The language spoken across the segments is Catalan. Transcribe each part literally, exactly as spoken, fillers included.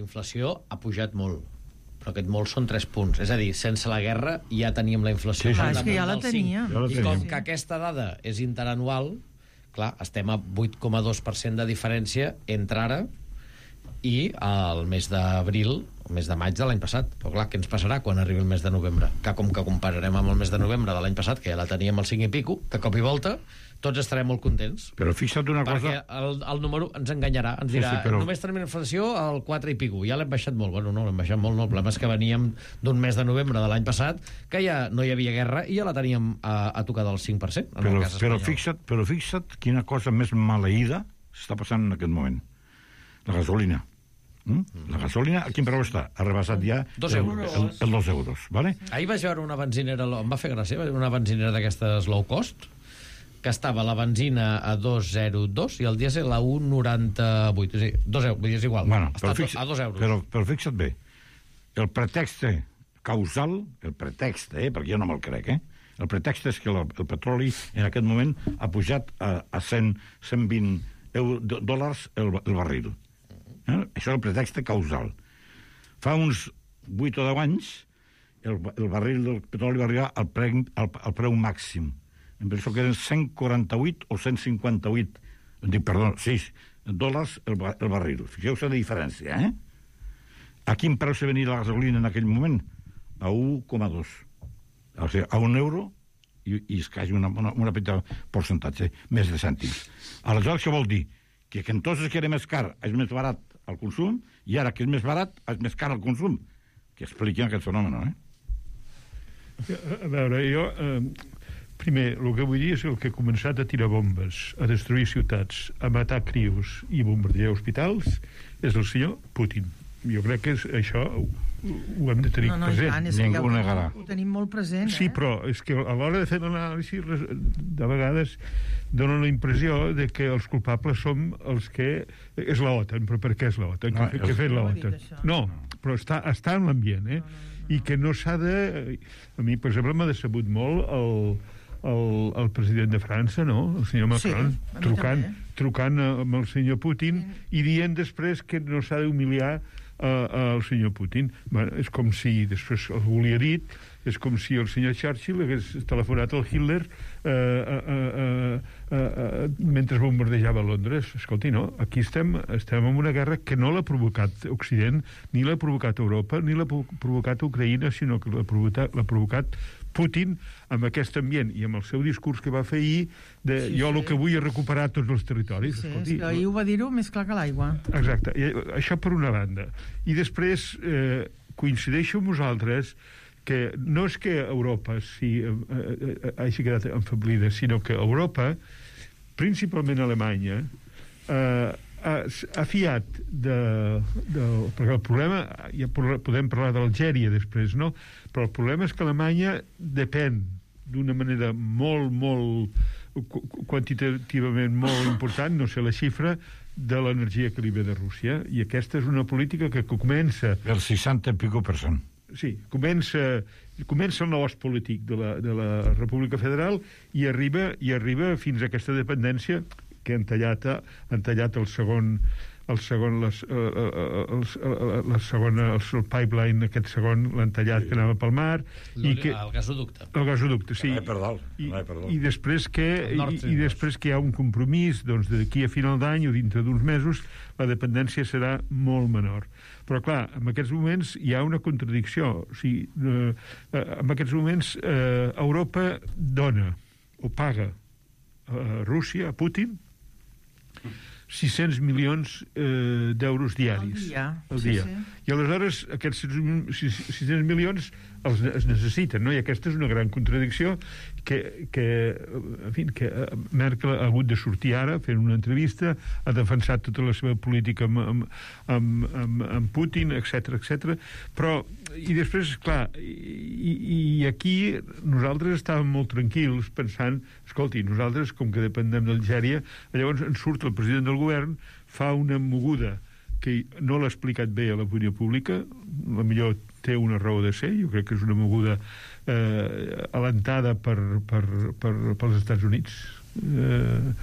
inflació ha pujat molt, però aquest molt són tres punts. És a dir, sense la guerra ja teníem la inflació. Sí, sí. Ah, és que ja la teníem. Ja la I com teníem. que aquesta dada és interanual, clar, estem a vuit coma dos per cent de diferència entre ara i el mes d'abril, el mes de maig de l'any passat. Però clar, què ens passarà quan arribi el mes de novembre? Que com que compararem amb el mes de novembre de l'any passat, que ja la teníem al cinc i pico, de cop i volta tots estarem molt contents. Però fixa't una Perquè cosa... el, el número ens enganyarà, ens dirà, Sí, sí, però- només tenim inflació al quatre i pico, ja l'hem baixat molt. Bueno, no, l'hem baixat molt, no. El problema és que veníem d'un mes de novembre de l'any passat que ja no hi havia guerra i ja la teníem a, a tocar del cinc per cent, en Però, el cas però, espanyol. fixa't, però fixa't quina cosa més maleïda s'està passant en aquest moment. La gasolina. Mm? La gasolina, a quin preu està? Ha rebassat ja Dos el, euros. el, el dos euros, vale? Ahir vaig veure una benzinera, em va fer gràcia, vaig veure una benzinera d'aquestes low cost, que estava la benzina a dos coma zero dos i el dièsel a un coma noranta-vuit. És a dir, dos euros, vull dir, és igual. Bueno, Està però, fixa, a dos euros. però, però fixa't bé, el pretext causal, el pretext, eh, perquè jo no me'l crec, eh? El pretext és que la, el petroli en aquest moment ha pujat a, a cent, cent vint euro, dòlars el, el barril. Eh? Això és el pretext causal. Fa uns vuit o deu anys el, el barril del petroli va arribar al, pre, al, al preu màxim. Em penso que eren cent quaranta-vuit o cent cinquanta-vuit, dic, perdó, sis dòlars el, el barril. Fixeu-se la diferència, eh? A quin preu se venia la gasolina en aquell moment? A un coma dos. O sigui, a un euro i, i es quasi una, una, una petita percentatge, més de cèntims. Aleshores, què vol dir? Que, que entonces que era més car és més barat al consum i ara que és més barat és més car al consum. Que expliquen aquest fenomen, eh? A veure, jo... Eh, primer, el que vull dir és el que ha començat a tirar bombes, a destruir ciutats, a matar crios i bombardejar hospitals, és el senyor Putin. Jo crec que és, això ho, ho hem de tenir no, no, present. Joan, és que ja Ningú ho, negarà. ho tenim molt present, Sí, eh? però és que a l'hora de fer l'anàlisi de vegades dona la impressió de que els culpables som els que... És l'OTAN, però per què és l'OTAN? No, Què, què ha fet no ho ha l'OTAN? dit, això. No, però està, està en l'ambient, eh? No, no, no, no. I que no s'ha de... A mi, per exemple, m'ha decebut molt el, el, el president de França, no? El senyor Macron, Sí, a mi trucant, també. trucant amb el senyor Putin i dient després que no s'ha d'humiliar al senyor Putin. Bueno, és com si, després algú li ha dit, és com si el senyor Churchill hagués telefonat al Hitler eh, eh, eh, eh, eh, mentre bombardejava Londres. Escolti, no, aquí estem, estem en una guerra que no l'ha provocat Occident, ni l'ha provocat Europa, ni l'ha provocat Ucraïna, sinó que l'ha provocat, l'ha provocat Putin amb aquest ambient i amb el seu discurs que va fer ahir de Sí, jo sí. el que vull és recuperar tots els territoris. Sí, Escolti, és que ahir ho va dir-ho més clar que l'aigua. exacte, I, això per una banda. I després eh, coincideixo amb vosaltres que no és que Europa sí, eh, eh, hagi quedat enfeblida, sinó que Europa, principalment Alemanya, eh, ha, ha fiat de, de... Perquè el problema, ja podem parlar d'Algèria després, no? Però el problema és que Alemanya depèn d'una manera molt, molt quantitativament molt important, no sé la xifra, de l'energia que li ve de Rússia, i aquesta és una política que comença... El seixanta i pico per cent. Sí, comença, comença el negoci polític de la, de la República Federal i arriba, i arriba fins a aquesta dependència que han tallat, han tallat el segon el segon les, uh, uh, els, uh, la segona el, el pipeline, aquest segon l'han tallat, sí, que anava pel mar i que, el gasoducte el gasoducte, sí, no per dalt, i, no per dalt. i després que i, i després que hi ha un compromís doncs d'aquí a final d'any o dintre d'uns mesos la dependència serà molt menor. Però clar, en aquests moments hi ha una contradicció, o sigui, eh, eh, en aquests moments eh, Europa dona o paga a Rússia, a Putin, sis-cents milions eh, d'euros diaris al dia, al sí, dia. sí. I aleshores aquests sis-cents milions els, es necessiten, no? I aquesta és una gran contradicció que, que, en fi, que Merkel ha hagut de sortir ara fent una entrevista, ha defensat tota la seva política amb, amb, amb, amb, amb Putin, etc etc. Però, i després, clar, i, i aquí nosaltres estàvem molt tranquils pensant, escolti, nosaltres com que dependem d'Algèria, llavors ens surt el president del govern, fa una moguda que no l'ha explicat bé a l'opinió pública, la millor té una raó de ser, jo crec que és una moguda eh, alentada per, per, per, pels Estats Units, eh,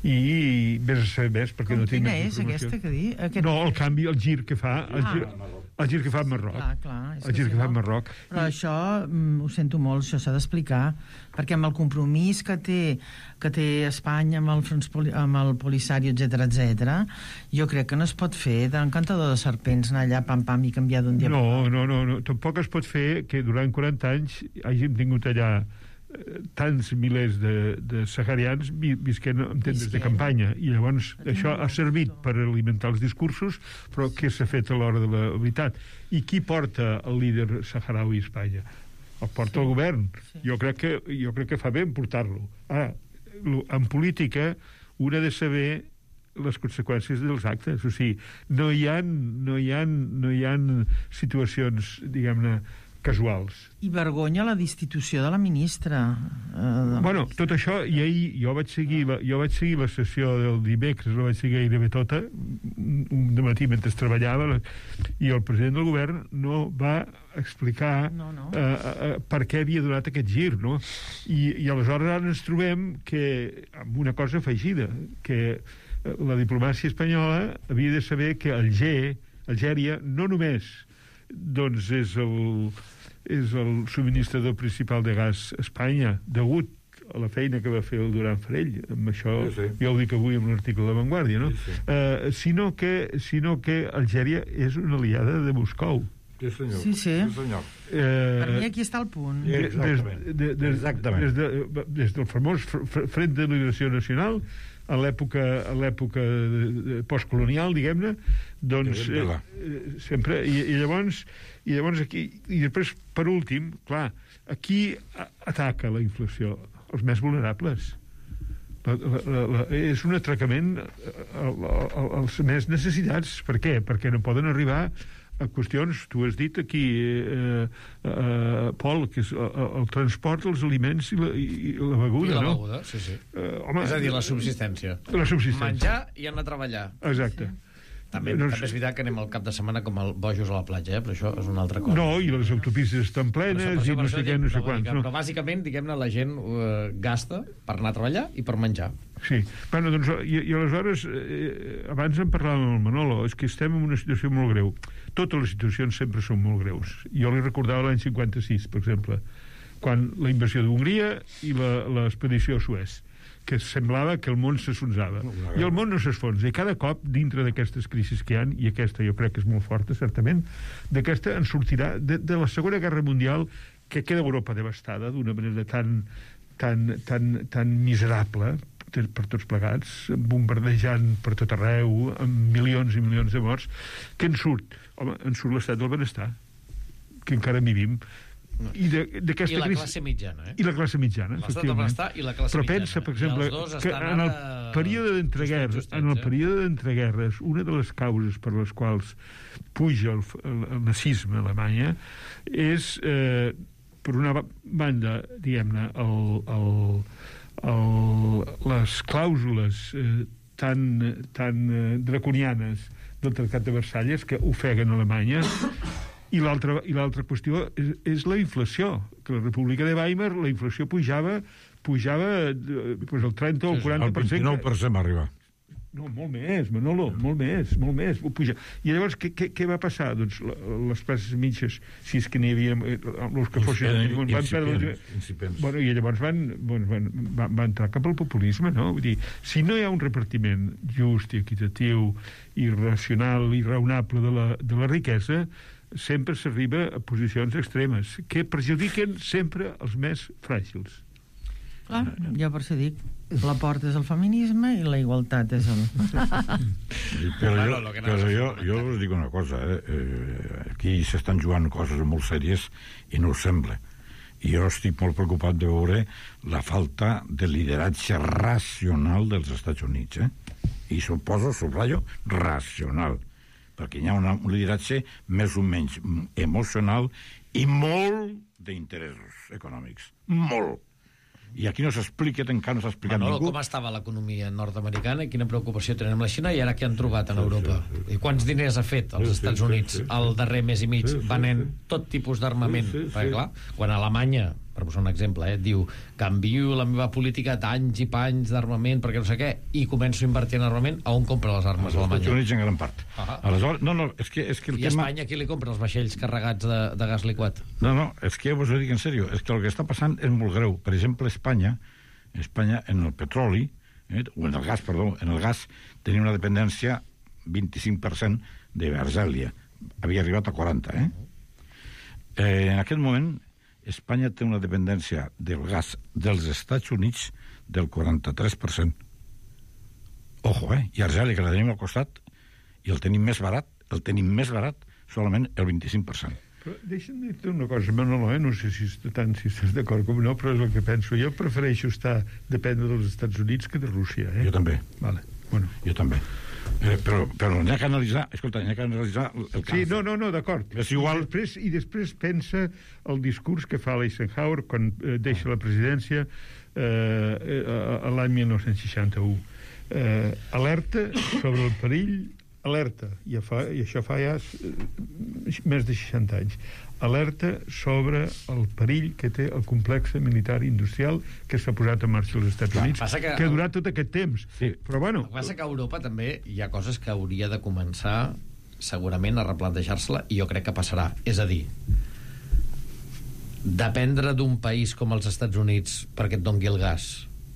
i vés a saber més perquè Com no tinc quina més és informació. aquesta que di? Aquest... No, el canvi, el gir que fa el, Ah. gir, el gir que fa a Marroc. Clar, clar, és el que gir si que fa a no- Marroc. Però això, mm, ho sento molt, això s'ha d'explicar, perquè amb el compromís que té, que té Espanya amb el, Front Poli, amb el Polisario, etcètera, etcètera, jo crec que no es pot fer d'encantador de serpents, anar allà pam-pam i canviar d'un dia No, no, no, no, tampoc es pot fer que durant quaranta anys hàgim tingut allà eh, tants milers de, de saharians vi, visquent en tendes de Visquent. campanya, i llavors Aquí això no ha ho servit sento. per alimentar els discursos, però què s'ha fet a l'hora de la veritat? I qui porta el líder saharaui a Espanya? El porta el govern. Sí. Jo crec que, jo crec que fa bé en portar-lo. Ara, lo- en política un ha de saber les conseqüències dels actes. O sigui, no hi ha, no hi ha, no hi ha situacions, diguem-ne, casuals. I vergonya la destitució de la ministra. Eh, Bueno, tot això, i ahir jo vaig seguir la, jo vaig seguir la sessió del dimecres, la vaig seguir gairebé tota, un un dematí mentre treballava, la- i el president del govern no va explicar No, no. Eh, eh, per què havia donat aquest gir, no? I, i aleshores ara ens trobem que, amb una cosa afegida, que eh, la diplomàcia espanyola havia de saber que Alger, Algèria, no només doncs és el, és el subministrador principal de gas a Espanya, degut a la feina que va fer el Duran Farell. Amb això Sí, sí. ja ho dic avui en un article de La Vanguardia, no? Sí, sí. Eh, sinó, que, sinó que Algèria és una aliada de Moscou. Sí, senyor. Sí, sí. senyor. Eh, Per mi aquí està el punt. Sí. de- Exactament. Des, de, des, Exactament. Des, de, des del famós Fr- Fr- Front de Liberació Nacional, a l'època a l'època de- de- postcolonial, diguem-ne, doncs De eh, Vila. eh, sempre, i, i llavors i llavors aquí, i després per últim, clar, aquí a- ataca la inflació els més vulnerables. La, la, la, la, és un atracament al- al- als més necessitats. Per què? Perquè no poden arribar a qüestions, tu has dit aquí, eh, eh, Pol, que és el, el transport, els aliments i la, i, i la I beguda, la no? beguda, sí, sí. Eh, home, És a dir, la subsistència. la subsistència. Menjar i anar a treballar. Exacte. També, No també sé. és veritat que anem al cap de setmana com el bojos a la platja, eh? Però això és una altra cosa. No, i les autopistes estan Per plenes això- per això- i per no això sé què, dic, no sé però vull dir quants. que- No? Però bàsicament, diguem-ne, la gent eh, gasta per anar a treballar i per menjar. Sí. Bueno, doncs, i, i aleshores, eh, abans en parlàvem amb el Manolo, és que estem en una situació molt greu. Totes les situacions sempre són molt greus. Jo li recordava l'any cinquanta-sis, per exemple, quan la invasió d'Hongria i la- l'expedició a Suez, que semblava que el món s'esfonsava. I el món no s'esfonsa. I cada cop, dintre d'aquestes crisis que hi ha, i aquesta jo crec que és molt forta, certament, d'aquesta en sortirà, de, de la Segona Guerra Mundial, que queda Europa devastada d'una manera tan, tan, tan, tan miserable per per tots plegats, bombardejant per tot arreu, amb milions i milions de morts, que en surt? Home, en surt l'estat del benestar, que encara en vivim. I de- d'aquesta I la crisi- classe mitjana, eh? i la classe mitjana, L'estat del efectivament. benestar i la classe Però mitjana. pensa, per I exemple, els dos que estan en el ara període d'entreguerres, justets, en el eh? període d'entreguerres, una de les causes per les quals puja el, el, el nazisme a Alemanya és, eh, per una ba- banda, diguem-ne, el, el, el, les clàusules eh, tan, tan eh, draconianes del Tractat de Versalles que ofeguen Alemanya, i l'altra i l'altra qüestió és, és la inflació, que la República de Weimar la inflació pujava pujava eh, pues el trenta o el quaranta El per cent. vint-i-nou per cent va arribar. No, molt més, Manolo, molt més, molt més. Puja. I llavors, què, què, què va passar? Doncs la, les classes mitges, si és que n'hi havia, eh, els que fossin... Incipient, van perdre... incipients, incipients. Bueno, i llavors van, van, van, van, van entrar cap al populisme, no? Vull dir, si no hi ha un repartiment just i equitatiu i racional i raonable de la, de la riquesa, sempre s'arriba a posicions extremes que perjudiquen sempre els més fràgils. Clar, jo per això dic, la porta és el feminisme i la igualtat és el... Però Claro, jo, lo que però anaves a jo, comentar. jo us dic una cosa, eh? Eh, aquí s'estan jugant coses molt sèries i no ho sembla. I jo estic molt preocupat de veure la falta de lideratge racional dels Estats Units, eh? I suposo, subratllo, racional, perquè hi ha una, un lideratge més o menys emocional i molt d'interessos econòmics. Molt. I aquí no s'explica, encara no s'ha explicat Manolo, ningú. com estava l'economia nord-americana i quina preocupació tenen amb la Xina i ara què han trobat en Europa? I quants diners ha fet els Sí, sí, Estats sí, Units sí, sí. el darrer mes i mig Sí, sí, venent sí. tot tipus d'armament? Sí, sí, Perquè, sí. clar, quan Alemanya per posar un exemple, eh, diu, canvio la meva política d'anys i panys d'armament perquè no sé què, i començo a invertir en armament, a on compra les armes? Els Alemanya. Estats Units en gran part. Ah. Aleshores, no, no, és que, és que el I tema... Espanya qui li compra els vaixells carregats de, de gas liquat? No, no, és que vos ho dic en sèrio, és que el que està passant és molt greu. Per exemple, Espanya, Espanya en el petroli, eh, o en el gas, perdó, en el gas tenia una dependència vint-i-cinc per cent d'Argèlia. Havia arribat a quaranta, eh? eh? En aquest moment, Espanya té una dependència del gas dels Estats Units del quaranta-tres per cent. Ojo, eh? I Argèlia, que la tenim al costat, i el tenim més barat, el tenim més barat, solament el vint-i-cinc per cent. Però deixa'm dir-te una cosa, Manolo, eh? No sé si tant si estàs d'acord com no, però és el que penso. Jo prefereixo estar dependre dels Estats Units que de Rússia, eh? Jo també. Vale, bueno. Jo també. Eh, però però n'hi ha que analitzar, escolta, n'hi ha que analitzar el cas. Sí, no, no, no, d'acord. És igual. I després, I després pensa el discurs que fa l'Eisenhower quan eh, deixa la presidència eh, eh, a l'any dinou seixanta-u. Eh, alerta sobre el perill, alerta, ja fa, i això fa ja eh, més de seixanta anys, alerta sobre el perill que té el complex militar industrial que s'ha posat en marxa als Estats Clar, Units, passa que- que ha durat tot aquest temps. Sí. Però bueno, El que passa que a Europa també hi ha coses que hauria de començar segurament a replantejar-se-la, i jo crec que passarà. És a dir, dependre d'un país com els Estats Units perquè et doni el gas,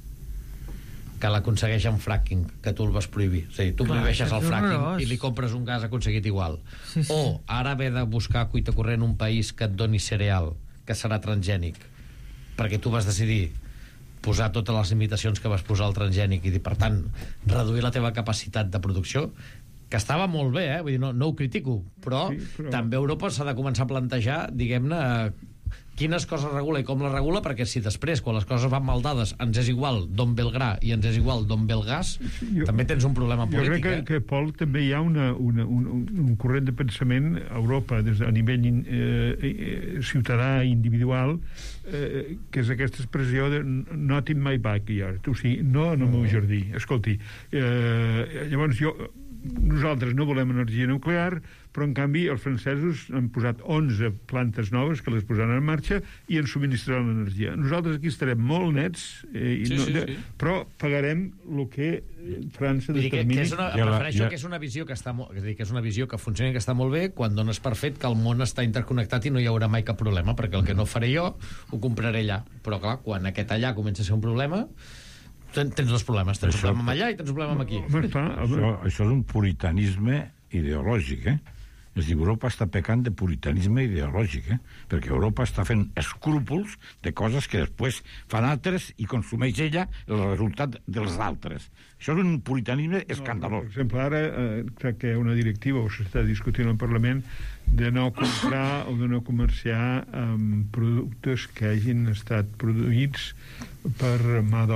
que l'aconsegueix amb fracking, que tu el vas prohibir. És a dir, tu Clar, prohibeixes això el és fracking horrorós. i li compres un gas aconseguit igual. Sí, sí. O ara haver de buscar a cuita corrent un país que et doni cereal, que serà transgènic, perquè tu vas decidir posar totes les limitacions que vas posar al transgènic i, per tant, reduir la teva capacitat de producció, que estava molt bé, eh? Vull dir, no, no ho critico, però, Sí, però- també Europa s'ha de començar a plantejar, diguem-ne, quines coses regula i com les regula, perquè si després, quan les coses van mal dades, ens és igual d'on ve el gra i ens és igual d'on ve el gas, Jo- també tens un problema jo crec polític, que, eh? que, Pol, també hi ha una, una, un, un, un corrent de pensament a Europa, des de, a nivell in, eh, eh, ciutadà individual, eh, que és aquesta expressió de not in my backyard, o sigui, no en el meu jardí. Escolti, eh, llavors jo nosaltres no volem energia nuclear, però en canvi els francesos han posat onze plantes noves que les posaran en marxa i ens subministraran l'energia. Nosaltres aquí estarem molt nets, eh, i Sí, no, sí, de, sí. però pagarem el que França Vull dir que, determini. que és una, Ja la- prefereixo ja- que és una visió que està molt, és a dir, que és una visió que funciona i que està molt bé quan dones per fet que el món està interconnectat i no hi haurà mai cap problema, perquè el que no faré jo ho compraré allà. Però clar, quan aquest allà comença a ser un problema, ten- tens dos problemes, tens Això- un problema allà i tens un problema aquí. Home, clar, home, Això, això és un puritanisme ideològic, eh? És a dir, Europa està pecant de puritanisme ideològic, eh? Perquè Europa està fent escrúpols de coses que després fan altres i consumeix ella el resultat dels altres. Això és un puritanisme Per escandalós. exemple, ara eh, crec que hi ha una directiva, o s'està discutint al Parlament, de no comprar o de no comerciar amb productes que hagin estat produïts per mà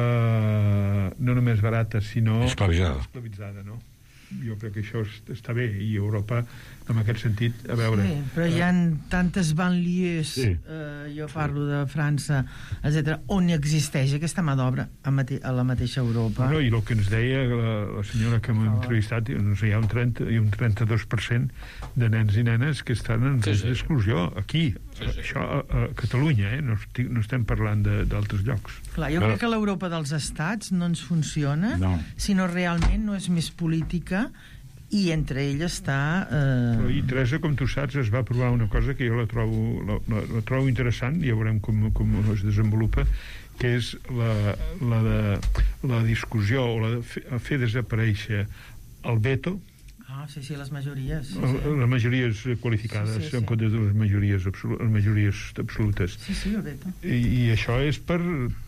d'obra no només barata, sinó Esclavitzada. esclavitzada, no? Jo crec que això es- està bé, i Europa, en aquest sentit, a veure... Sí, però hi ha tantes banlieues, Sí. eh, jo parlo de França, etcètera, on existeix aquesta mà d'obra a, mate a la mateixa Europa. No, i el que ens deia la, la senyora que m'ha entrevistat, doncs hi ha un, trenta, hi ha un trenta-dos per cent de nens i nenes que estan en Sí, risc sí. d'exclusió, aquí, Sí, sí. això a, a Catalunya, eh? no, estic, no estem parlant de- d'altres llocs. Clar, jo Però- crec que l'Europa dels estats no ens funciona, No. sinó realment no és més política i entre elles està... Però, Eh... I Teresa, com tu saps, es va provar una cosa que jo la trobo, la, la, la trobo interessant, ja veurem com, com es desenvolupa, que és la, la, de, la discussió o la de fer, fer desaparèixer el veto, Ah, sí, sí, les majories. Sí, les sí. majories qualificades, Sí, sí, sí. en comptes de les majories, absolu les majories absolutes. Sí, sí, el veto. I, i això és per,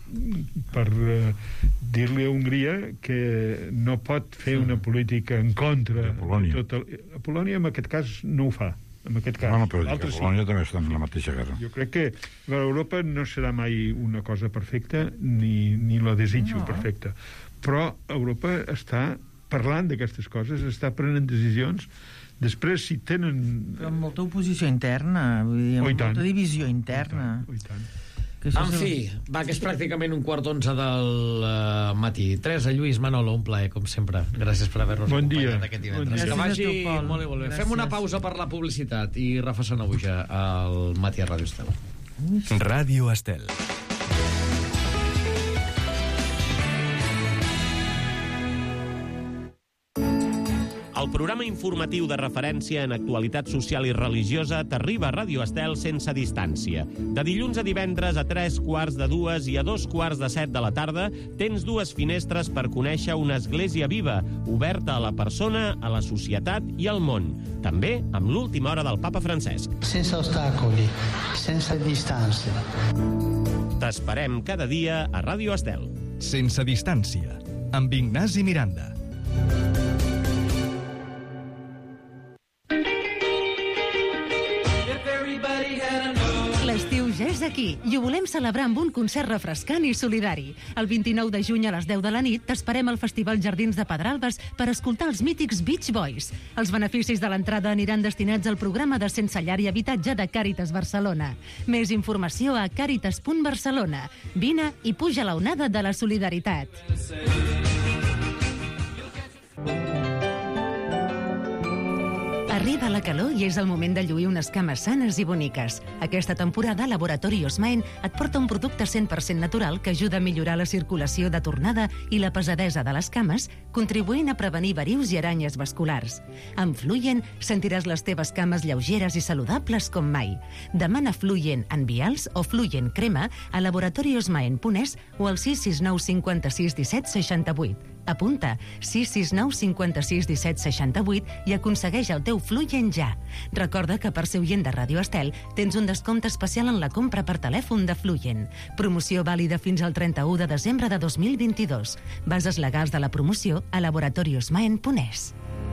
per uh, dir-li a Hongria que no pot fer una política en contra De Polònia. tot el... A Polònia en aquest cas no ho fa, en aquest cas. Bueno, però dic que Altres sí. Polònia també està en la mateixa guerra. Jo crec que l'Europa no serà mai una cosa perfecta, ni, ni la desitjo No. perfecta, però Europa està parlant d'aquestes coses, està prenent decisions. Després, si tenen... Però amb molta oposició interna, vull dir, Oh, i amb tant. molta divisió interna. Oh, i tant. Que això En és el- fi, va, que és pràcticament un quart d'onze del uh, matí. Teresa, Lluís, Manolo, un plaer, com sempre. Gràcies per haver-nos Bon dia. acompanyat aquest divendres. Bon dia. Que vagi Gràcies a tu, Pol. molt bé, molt bé. Gràcies. Fem una pausa per la publicitat i refaçant avui ja al matí a Ràdio Estel. Ràdio Estel. El programa informatiu de referència en actualitat social i religiosa t'arriba a Ràdio Estel sense distància. De dilluns a divendres a tres quarts de dues i a dos quarts de set de la tarda tens dues finestres per conèixer una església viva, oberta a la persona, a la societat i al món. També amb l'última hora del papa Francesc. Sense ostacoli, sense distància. T'esperem cada dia a Ràdio Estel. Sense distància, amb Ignasi Miranda. L'estiu ja és aquí i ho volem celebrar amb un concert refrescant i solidari. El vint-i-nou de juny a les deu de la nit t'esperem al Festival Jardins de Pedralbes per escoltar els mítics Beach Boys. Els beneficis de l'entrada aniran destinats al programa de Sense Llar i Habitatge de Càritas Barcelona. Més informació a càritas punt barcelona. Vine i puja la onada de la solidaritat. Arriba la calor i és el moment de lluir unes cames sanes i boniques. Aquesta temporada, Laboratori Osmaen et porta un producte cent per cent natural que ajuda a millorar la circulació de tornada i la pesadesa de les cames, contribuint a prevenir verius i aranyes vasculars. Amb Fluyen sentiràs les teves cames lleugeres i saludables com mai. Demana Fluyen en vials o Fluyen crema a laboratori osmaen punt es o al sis sis nou cinquanta-sis disset seixanta-vuit. Apunta sis sis nou cinquanta-sis disset seixanta-vuit i aconsegueix el teu Fluyen ja. Recorda que per ser oient de Ràdio Estel tens un descompte especial en la compra per telèfon de Fluyen. Promoció vàlida fins al trenta-u de desembre de dos mil vint-i-dos. Bases legals de la promoció a laboratori osmaen punt es.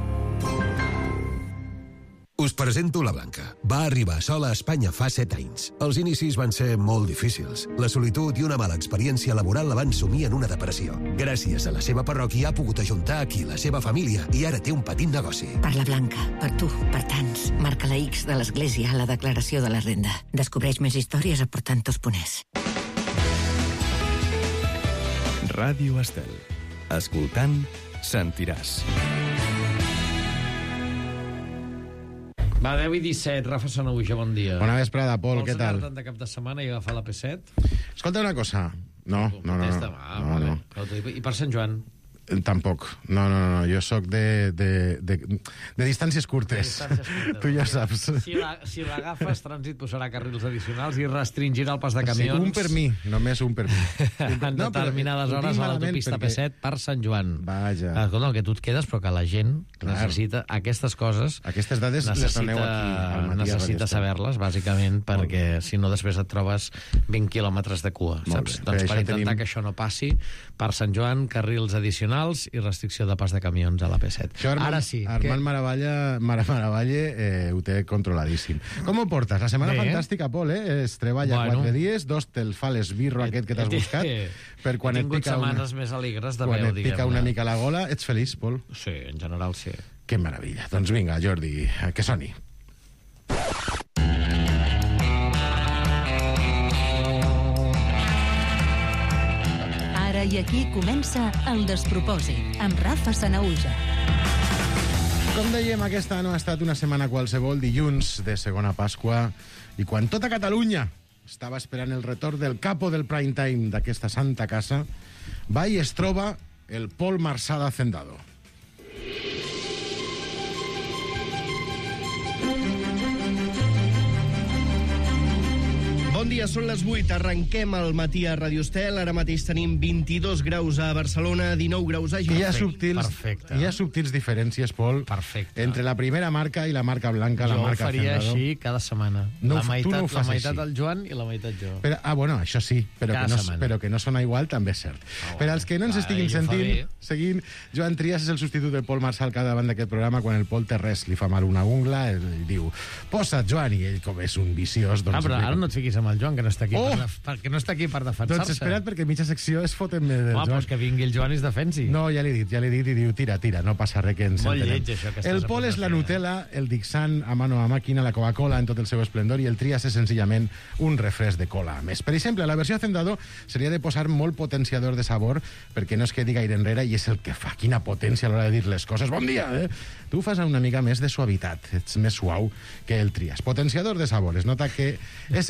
Us presento la Blanca. Va arribar sola a Espanya fa set anys. Els inicis van ser molt difícils. La solitud i una mala experiència laboral la van sumir en una depressió. Gràcies a la seva parròquia ha pogut ajuntar aquí la seva família i ara té un petit negoci. Per la Blanca, per tu, per tants. Marca la X de l'Església a la declaració de la renda. Descobreix més històries a portantos punt es. Ràdio Estel. Escoltant, sentiràs. Va, deu i disset, Rafa Sanauja, bon dia. Bona vesprada, Pol, què tal? Vols anar-te'n de cap de setmana i agafar la P set? Escolta una cosa. No, no, no. Des no, demà, no, vale. no. I per Sant Joan? Tampoc. No, no, no. Jo sóc de, de, de, de distàncies curtes. De distàncies curtes. Tu ja saps. Si la, si l'agafes, Trànsit posarà carrils addicionals i restringirà el pas de camions. Sí, un per mi, només un per mi. En no, determinades hores a l'autopista perquè... P set per Sant Joan. Vaja. Escolta, que tu et quedes, però que la gent Clar. necessita aquestes coses. Aquestes dades les doneu aquí, al Matí necessita saber-les, bàsicament, perquè si no després et trobes vint quilòmetres de cua, saps? Doncs per intentar tenim... que això no passi, per Sant Joan, carrils addicionals i restricció de pas de camions a la P set. Això, Armand, Ara sí. Armand que... Maravalla, Mara Maravalle eh, ho té controladíssim. Com ho portes? La setmana Bé. fantàstica, Pol, eh? Es treballa bueno. quatre dies, dos te'l fa l'esbirro aquest que t'has buscat, per quan He et pica setmanes una... més alegres de quan veu, et pica una mica la gola, ets feliç, Pol? Sí, en general sí. Que meravella. Doncs vinga, Jordi, que soni. Ara i aquí comença El Despropòsit, amb Rafa Sanauja. Com dèiem, aquesta no ha estat una setmana qualsevol, dilluns de segona Pasqua, i quan tota Catalunya estava esperant el retorn del capo del prime time d'aquesta santa casa, va i es troba el Pol Marsal Hacendado. Bon dia, són les vuit. Arrenquem el matí a Radio Estel. Ara mateix tenim vint-i-dos graus a Barcelona, dinou graus a Girona. Hi ha subtils, Perfecte. hi ha subtils diferències, Pol, Perfecte. entre la primera marca i la marca blanca, jo la marca faria Hacendado. així cada setmana. No, la meitat, no la meitat així. el Joan i la meitat jo. Però, ah, bueno, això sí, però Cada que, no, setmana. però que no sona igual també és cert. Oh, per als que no ens va, estiguin ell ho fa sentint, bé. seguint, Joan Trias és el substitut del Pol Marsal cada davant d'aquest programa. Quan el Pol té res, li fa mal una ungla, ell diu, posa't, Joan, i ell, com és un viciós... Doncs, Ah, però ara no et fiquis amb el Joan, que no està aquí, Oh! per, def- perquè no està aquí per defensar-se. Doncs espera't, perquè mitja secció es foten del Home, Joan. doncs que vingui el Joan i es defensi. No, ja l'he dit, ja l'he dit, i diu, tira, tira, no passa res, que ens Molt entenem. lleig, això, que estàs El a Pol punt és de la fer. Nutella, el Dixant a mano a màquina, la Coca-Cola en tot el seu esplendor, i el Trias és senzillament un refresc de cola. A més, per exemple, la versió Hacendado seria de posar molt potenciador de sabor perquè no es quedi gaire enrere, i és el que fa. Quina potència a l'hora de dir les coses. Bon dia, eh? Tu fas una mica més de suavitat, ets més suau que el Trias. Potenciador de sabor. Es nota que és el líder d'un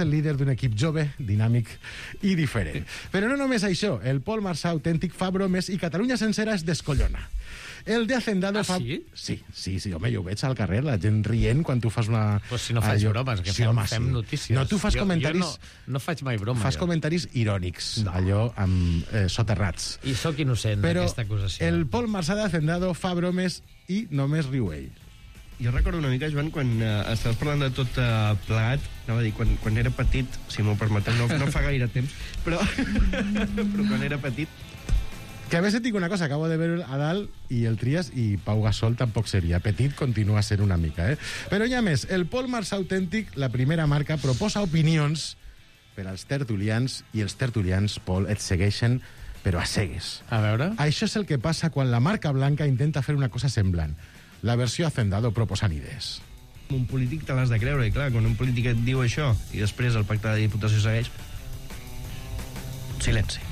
un equip jove, dinàmic i diferent. Però no només això, el Pol Marsà autèntic fa bromes i Catalunya sencera es descollona. El de Hacendado ah, fa... sí? Sí, sí, sí, home, jo ho veig al carrer, la gent rient quan tu fas una... Pues si no faig allò... bromes, que sí, fem, home, fem sí. notícies. No, tu fas jo, comentaris... Jo no, no faig mai broma. Fas jo. comentaris irònics, no. allò amb eh, soterrats. I sóc innocent d'aquesta acusació. Però el Pol Marsà de Hacendado fa bromes i només riu ell. Jo recordo una mica, Joan, quan uh, estaves parlant de tot uh, plegat, anava a dir, quan, quan era petit, si m'ho permeteu, no, no fa gaire temps, però, però quan era petit... Que a veces dic una cosa, acabo de ver a dalt i el Trias i Pau Gasol tampoc seria. Petit continua sent una mica, eh? Però ja més, el Pol Marsà autèntic, la primera marca, proposa opinions per als tertulians i els tertulians, Pol, et segueixen però a cegues. A veure? Això és el que passa quan la marca blanca intenta fer una cosa semblant. La versió Hacendado proposant idees. Un polític te l'has de creure, i clar, quan un polític et diu això i després el pacte de diputació segueix... Silenci.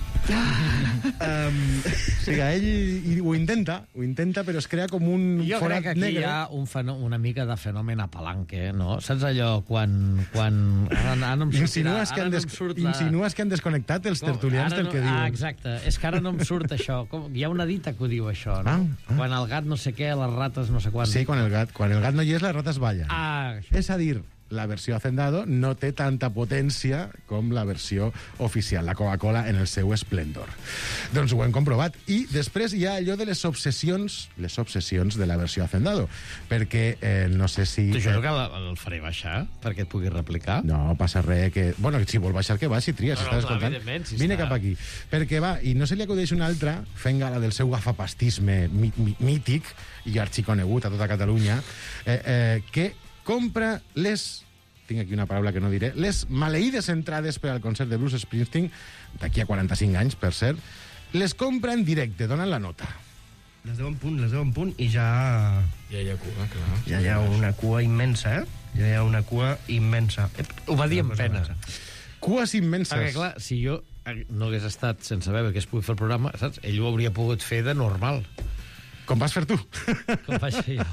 um, o sigui, ell i, ho intenta, ho intenta, però es crea com un jo forat crec que aquí negre. hi ha un fenò, una mica de fenomen apalanque, no? Saps allò quan... quan ara, ara no em sortirà, insinues, que han des... no em surt la... insinues que han desconnectat els Com? tertulians Ara del no... que diuen. Ah, exacte. És que ara no em surt això. Com... Hi ha una dita que ho diu, això, no? Ah, ah. Quan el gat no sé què, les rates no sé quan. Sí, quan el gat, quan el gat no hi és, les rates ballen. Ah, això. És a dir, la versió Hacendado no té tanta potència com la versió oficial, la Coca-Cola en el seu esplendor. Doncs ho hem comprovat. I després hi ha allò de les obsessions, les obsessions de la versió Hacendado, perquè eh, no sé si... Tu juro que el, el faré baixar perquè et pugui replicar? No, passa res, que... Bueno, si vol baixar que va, si tria, si No, no, estàs escoltant. evidentment, si Vine està- cap aquí. Perquè va, i no se li acudeix una altra, fent gala del seu gafapastisme mí- mí- mític i arxiconegut a tota Catalunya, eh, eh, que compra les... tinc aquí una paraula que no diré, les maleïdes entrades per al concert de Bruce Springsteen, d'aquí a quaranta-cinc anys, per cert, les compra en directe, donen la nota. Les deu en punt, les deu en punt, i ja... Ja hi ha cua, clar. Ja hi ha una cua immensa, eh? Ja hi ha una cua immensa. Ep, Ho va dir amb una cosa pena. immensa. Cues immenses. Perquè, clar, si jo no hagués estat sense veure que es pugui fer el programa, saps? Ell ho hauria pogut fer de normal. Com vas fer tu. Com vaig fer jo.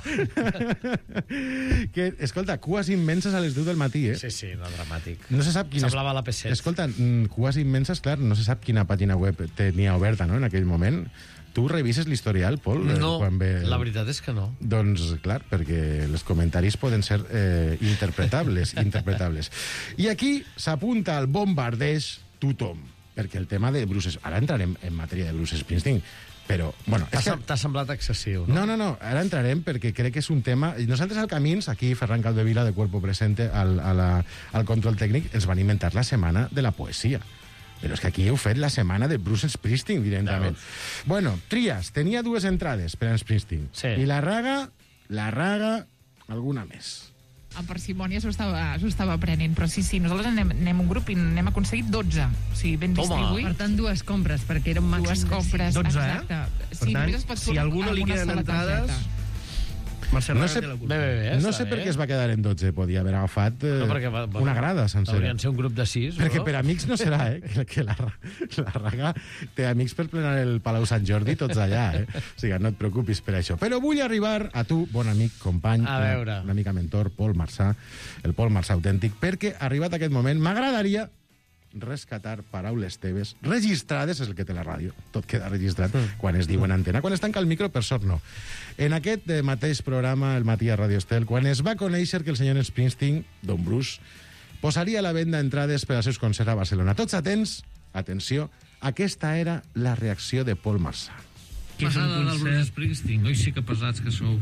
Que, escolta, cues immenses a les deu del matí, eh? Sí, sí, no, dramàtic. No se sap quines... Semblava la P set. Escolta, mm, cues immenses, clar, no se sap quina pàgina web tenia oberta, no?, en aquell moment. Tu revises l'historial, Pol? eh, No, quan ve... la veritat és que no. Doncs, clar, perquè els comentaris poden ser eh, interpretables, interpretables. I aquí s'apunta al bombardeig tothom, perquè el tema de Bruce... Ara entrarem en matèria de Bruce Springsteen, però, bueno... T'ha és que... sem- t'ha semblat excessiu, no? No, no, no, ara entrarem perquè crec que és un tema... I nosaltres al Camins, aquí Ferran Caldevila, de Cuerpo Presente, al, a la, al control tècnic, ens van inventar la setmana de la poesia. Però és que aquí heu fet la setmana de Bruce Springsteen, directament. Bueno, Trias, tenia dues entrades per a Springsteen. Sí. I la Raga, la Raga, alguna més. A parsimònia s'ho estava, s'ho estava prenent, però sí, sí, nosaltres anem, anem un grup i n'hem aconseguit dotze, o sigui, ben Toma. distribuït. Per tant, dues compres, perquè era un màxim Dues de compres, sis. dotze, eh? exacte. Per Sí, tant, només es pot si fer a algú no li amb una queden sola entrades... targeta. Mercè No Raga sé, té la culpa. Bé, bé, bé, no està sé per bé. què es va quedar en dotze. Podia haver agafat eh, No, perquè va- va- una grada sencera. Haurien ser un grup de sis, Perquè no? per amics no serà, eh? Que, que la, la Raga té amics per plenar el Palau Sant Jordi tots allà, eh? O sigui, no et preocupis per això. Però vull arribar a tu, bon amic, company, A veure. una mica mentor, Pol Marsà, el Pol Marsà autèntic, perquè, arribat aquest moment, m'agradaria rescatar paraules teves registrades, és el que té la ràdio, tot queda registrat mm. quan es diu en antena, quan es tanca el micro, per sort no. En aquest eh, mateix programa, el matí a Radio Estel, quan es va conèixer que el senyor Springsteen, Don Bruce, posaria a la venda entrades per als seus concerts a Barcelona. Tots atents, atenció, aquesta era la reacció de Pol Marsà. Que és un Passada del concert... Bruce Springsteen. Oi, sí que pesats que sou.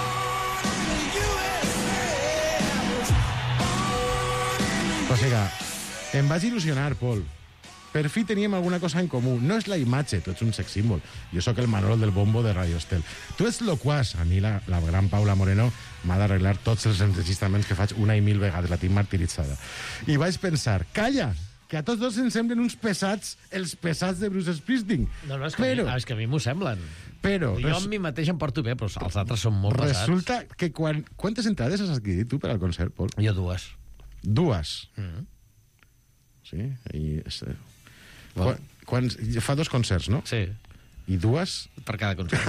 O sigui, em vaig il·lusionar, Pol. Per fi teníem alguna cosa en comú. No és la imatge, tu ets un sex símbol. Jo sóc el Manolo del bombo de Radio Estel. Tu ets loquàs. A mi la, la gran Paula Moreno m'ha d'arreglar tots els enregistraments que faig una i mil vegades. La tinc martiritzada. I vaig pensar, calla, que a tots dos ens semblen uns pesats, els pesats de Bruce Springsteen. No, no, és que, però, a mi, és que a mi m'ho semblen. però Jo amb mi mateix em porto bé, però els altres són molt pesats. resulta que quan... Quantes entrades has adquirit tu per al concert, Pol? Jo dues. Dues. Mm. Sí, i... és, eh, Bueno. Quan, quan, fa dos concerts, no? Sí. I dues? Per cada concert.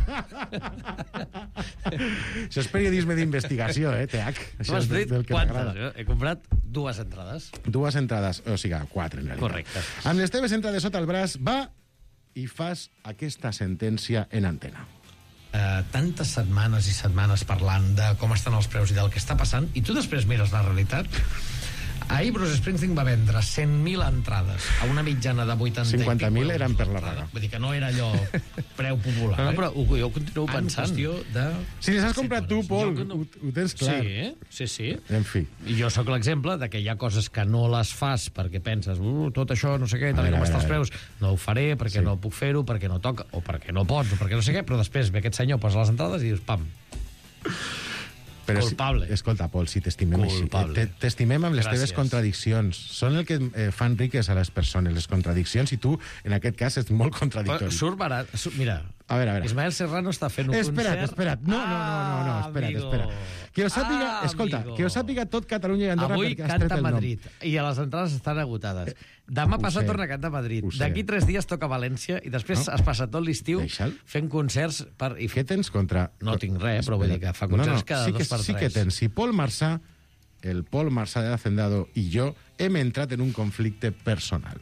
Això és periodisme d'investigació, eh, T H. Això és dit del que quantes? m'agrada. He comprat dues entrades. Dues entrades, o sigui, quatre, en realitat. Correcte. Amb les teves entrades sota el braç, va i fas aquesta sentència en antena. Uh, tantes setmanes i setmanes parlant de com estan els preus i del que està passant, i tu després mires la realitat. Ahir Bruce Springsteen va vendre cent mil entrades a una mitjana de vuitanta cinquanta mil i pico eren per la entrada. raga. Vull dir que no era allò preu popular. No, eh? però ho, jo continuo pensant. En qüestió de... Si les has comprat tu, Pol, no... ho, ho tens clar. Sí, sí, sí. En fi. I jo sóc l'exemple de que hi ha coses que no les fas perquè penses, uh, tot això, no sé què, tal veure, com a estan els veure. preus, no ho faré perquè Sí. no puc fer-ho, perquè no toca, o perquè no pots, o perquè no sé què, però després ve aquest senyor, posa les entrades i dius, pam. Però Culpable. Si, escolta, Pol, si t'estimem Culpable. així. T'estimem amb les Gràcies. teves contradiccions. Són el que eh, fan riques a les persones, les contradiccions, i tu, en aquest cas, ets molt contradictori. Surt barat. Surt, mira, A veure, a veure. Ismael Serrano està fent un Espera't, concert... espera't. No, no, no, no, no, espera't, amigo. espera't. Que ho sàpiga, Ah, escolta, amigo. que ho sàpiga tot Catalunya i Andorra Avui perquè has tret canta el nom. Madrid i a les entrades estan agotades. Demà ho passat sé. torna a cantar Madrid. Ho sé. D'aquí tres dies toca València i després No? es passa tot l'estiu Deixa'l. fent concerts per... I... Què tens contra... No tinc res, però vull dir que fa concerts cada sí dos que, per sí que tres. tens. Si Pol Marsà, el Pol Marsà de Hacendado i jo hem entrat en un conflicte personal.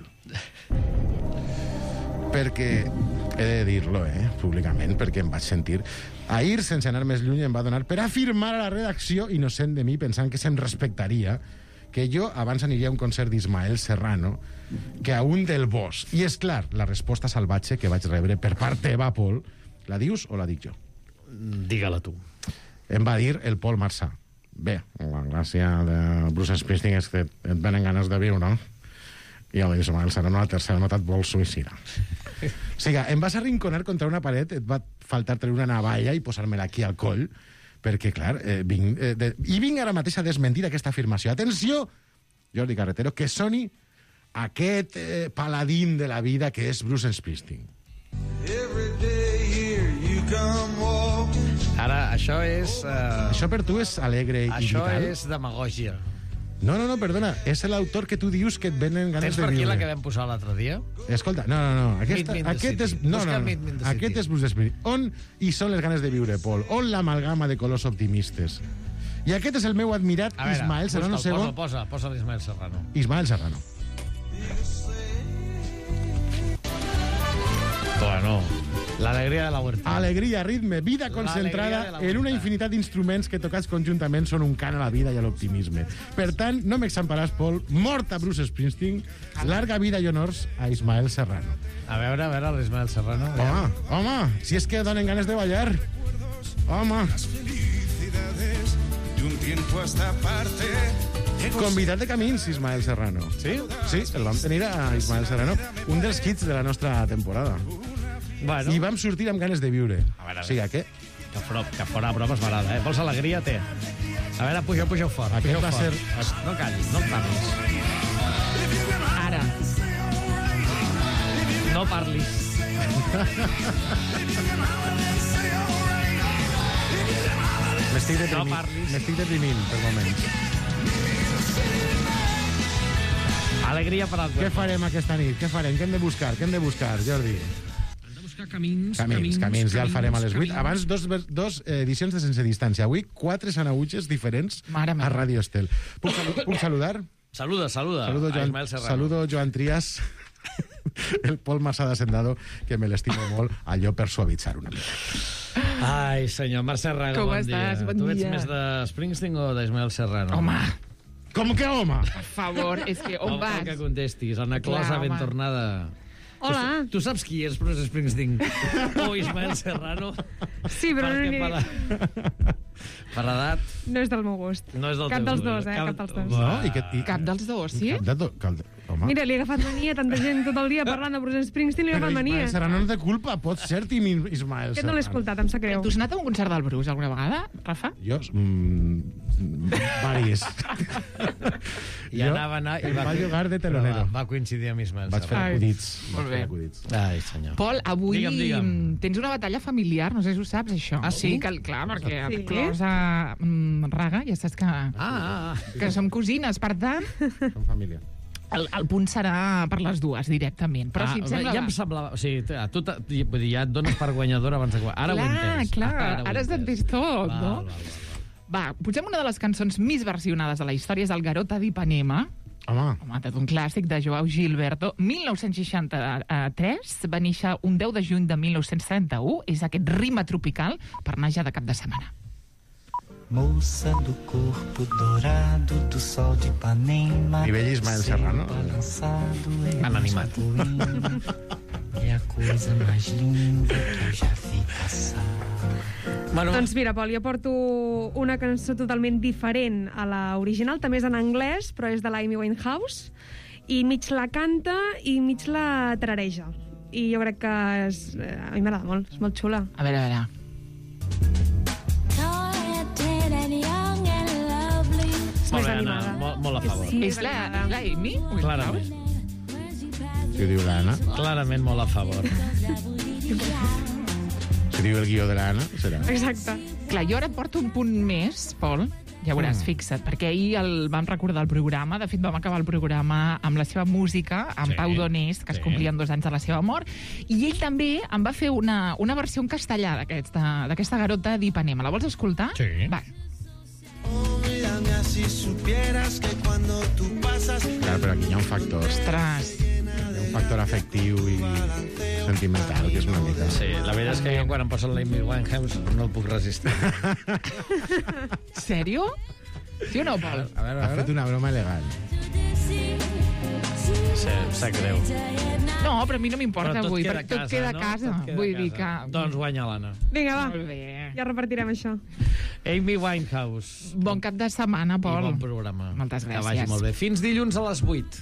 Perquè, he de dir-lo, eh, públicament, perquè em vaig sentir... Ahir, sense anar més lluny, em va donar per afirmar a la redacció, innocent de mi, pensant que se'm respectaria, que jo abans aniria a un concert d'Ismael Serrano que a un del Bosch. I és clar, la resposta salvatge que vaig rebre per part teva, Pol, la dius o la dic jo? Digue-la tu. Em va dir el Pol Marsà. Bé, la gràcia de Bruce Springsteen és que et venen ganes de viure, no? I el Ismael Serrano, la tercera nota, et vol suïcidar. O sigui, em vas arrinconar contra una paret, et va faltar-te una navalla i posar-me-la aquí al coll, perquè, clar, eh, vinc, eh, de, i vinc ara mateix a desmentir aquesta afirmació. Atenció, Jordi Carretero, que soni aquest eh, paladín de la vida que és Bruce Springsteen. Ara, això és... Uh... Això per tu és alegre i Això vital? és demagògia. No, no, no, perdona, és l'autor que tu dius que et venen ganes Tens de per viure. aquí la que vam posar l'altre dia? Escolta, no, no, no. Aquesta, Meet me in the aquest city. és, no, Busca no, el Meet me in no. the Aquest city. és Bruce Springsteen. On hi són les ganes de viure, Pol? On l'amalgama de colors optimistes? I aquest és el meu admirat A veure, Ismael Serrano busca'l, segon. posa, posa, posa l'Ismael Serrano. Ismael Serrano. Bueno, l'alegria de la huerta. Alegria, ritme, vida L'alegria concentrada de la en una huerta. infinitat d'instruments que tocats conjuntament són un cant a la vida i a l'optimisme. Per tant, no m'examparàs, Pol, mort a Bruce Springsteen, larga vida i honors a Ismael Serrano. A veure, a veure, l'Ismael Serrano. Home, home, si és que donen ganes de ballar. Home. Convidat de camins, Ismael Serrano. Sí? Sí, el vam tenir a Ismael Serrano, un dels hits de la nostra temporada. Bueno. I vam sortir amb ganes de viure. A veure, a O sigui, veure. que Que fora, que fora bromes m'agrada, eh? Vols alegria? Té. A veure, pugeu, pugeu fort. Aquest Pugeu va fort. ser- No callis, no parlis. Ara. No parlis. m'estic No deprimint, parlis. m'estic deprimint per moments. Alegria per al Què cuerpo. farem aquesta nit? Què farem? Què hem de buscar? Què hem de buscar, Jordi? Hem de buscar camins, Camins, camins, ja el farem a les vuit. camins. Abans, dos, vers- dos eh, edicions de Sense Distància. Avui, quatre sanauches diferents Mare a meva. Radio Estel. Puc, salu puc saludar? Saluda, saluda. Saludo, a Joan, Ismael Serrano. saludo Joan Trias, el Pol Marsà de Sendado, que me l'estimo molt, allò per suavitzar una mica. Ai, senyor, Marc Serrano, Com bon estàs? dia. Bon tu ets dia. més de Springsteen o d'Ismael Serrano? Home, Com que home? per favor, és que on No cal que vas? contestis. Anna Closa, Clar, ben home. tornada. Hola. Tu saps qui és Bruce Springsteen? O Ismael Serrano? Sí, però no, Perquè ni... per, la... per edat no és del meu gust. no és del Cap teu dels gust. dos, eh? Cap dels dos. No? I que, i, Cap dels dos, sí? Cap de, do- cap de, home. Mira, li he agafat mania a tanta gent tot el dia parlant de Bruce Springsteen, li he Però agafat mania. Ismael Serrano no té culpa, pot ser Tim Ismael Aquest no l'he Serrano. escoltat, em sap greu. Tu has anat a un concert del Bruce alguna vegada, Rafa? Jo, mm, varis. I anava a anar... I em va llogar de telonero. Va, va coincidir amb Ismael Vaig fer Serrano. Ai, acudits. molt Vaig fer bé. acudits. Ai, senyor. Pol, avui Digue'm, digue'm. tens una batalla familiar, no sé si ho saps, això. Ah, sí? Que, clar, perquè Sí. sí. Closa mm, Raga, ja saps que, Ah, ah, ah. que som cosines, per tant... Som família. El, el punt serà per les dues, directament. Però ah, si et sembla... Ja em semblava... O sigui, a tu, vull dir, ja et dones per guanyadora abans de... Ara clar, ho he entès. Clar, ara, ara, ara has entès tot, val, no? Val, val, val. Va, posem una de les cançons més versionades de la història, és el Garota d'Ipanema. Home. Home, tot un clàssic de Joao Gilberto. mil nou-cents seixanta-tres, va néixer un deu de juny de mil nou-cents trenta-u, és aquest ritme tropical per anar ja de cap de setmana. Moça do corpo dourado do sol de Ipanema. Nivell Ismael Serrano. Han animat. É a coisa mais linda que eu já vi passar. Bueno, doncs mira, Pol, jo porto una cançó totalment diferent a l'original, també és en anglès, però és de l'Amy Winehouse, i mig la canta i mig la tarareja. I jo crec que és, a mi m'agrada molt, és molt xula. A veure, a veure. Molt bé, Anna, molt, molt a favor. Sí, és la, la Amy? Clarament. Si ho diu l'Anna. Clarament molt a favor. Si diu el guió de l'Anna, serà. Exacte. Clar, jo ara porto un punt més, Pol, ja veuràs, mm. fixa't, perquè ahir el vam recordar el programa, de fet vam acabar el programa amb la seva música, amb Sí, Pau Donés, que sí. es complien dos anys de la seva mort, i ell també em va fer una, una versió en castellà d'aquesta d'aquesta Garota d'Ipanema. La vols escoltar? Sí. Va. Si supieras que cuando tú pasas... Clar, però aquí hi ha un factor. Ostres. Hi ha un factor afectiu i sentimental, que és una mica... Sí, la veritat és que jo quan em posen l'Amy Winehouse no el puc resistir. Sèrio? Sí o no, Pol? A veure, a Ha veure. fet una broma elegant. Sí, em sap greu. No, però a mi no m'importa Però tot avui, queda perquè tot a casa, queda a no? casa. Tot queda Vull a dir que... casa. Doncs guanya l'Anna. Vinga, va, Molt bé. ja repartirem això. Amy Winehouse. Bon cap de setmana, Pol. I bon programa. Moltes Que vagi gràcies. molt bé. Fins dilluns a les vuit.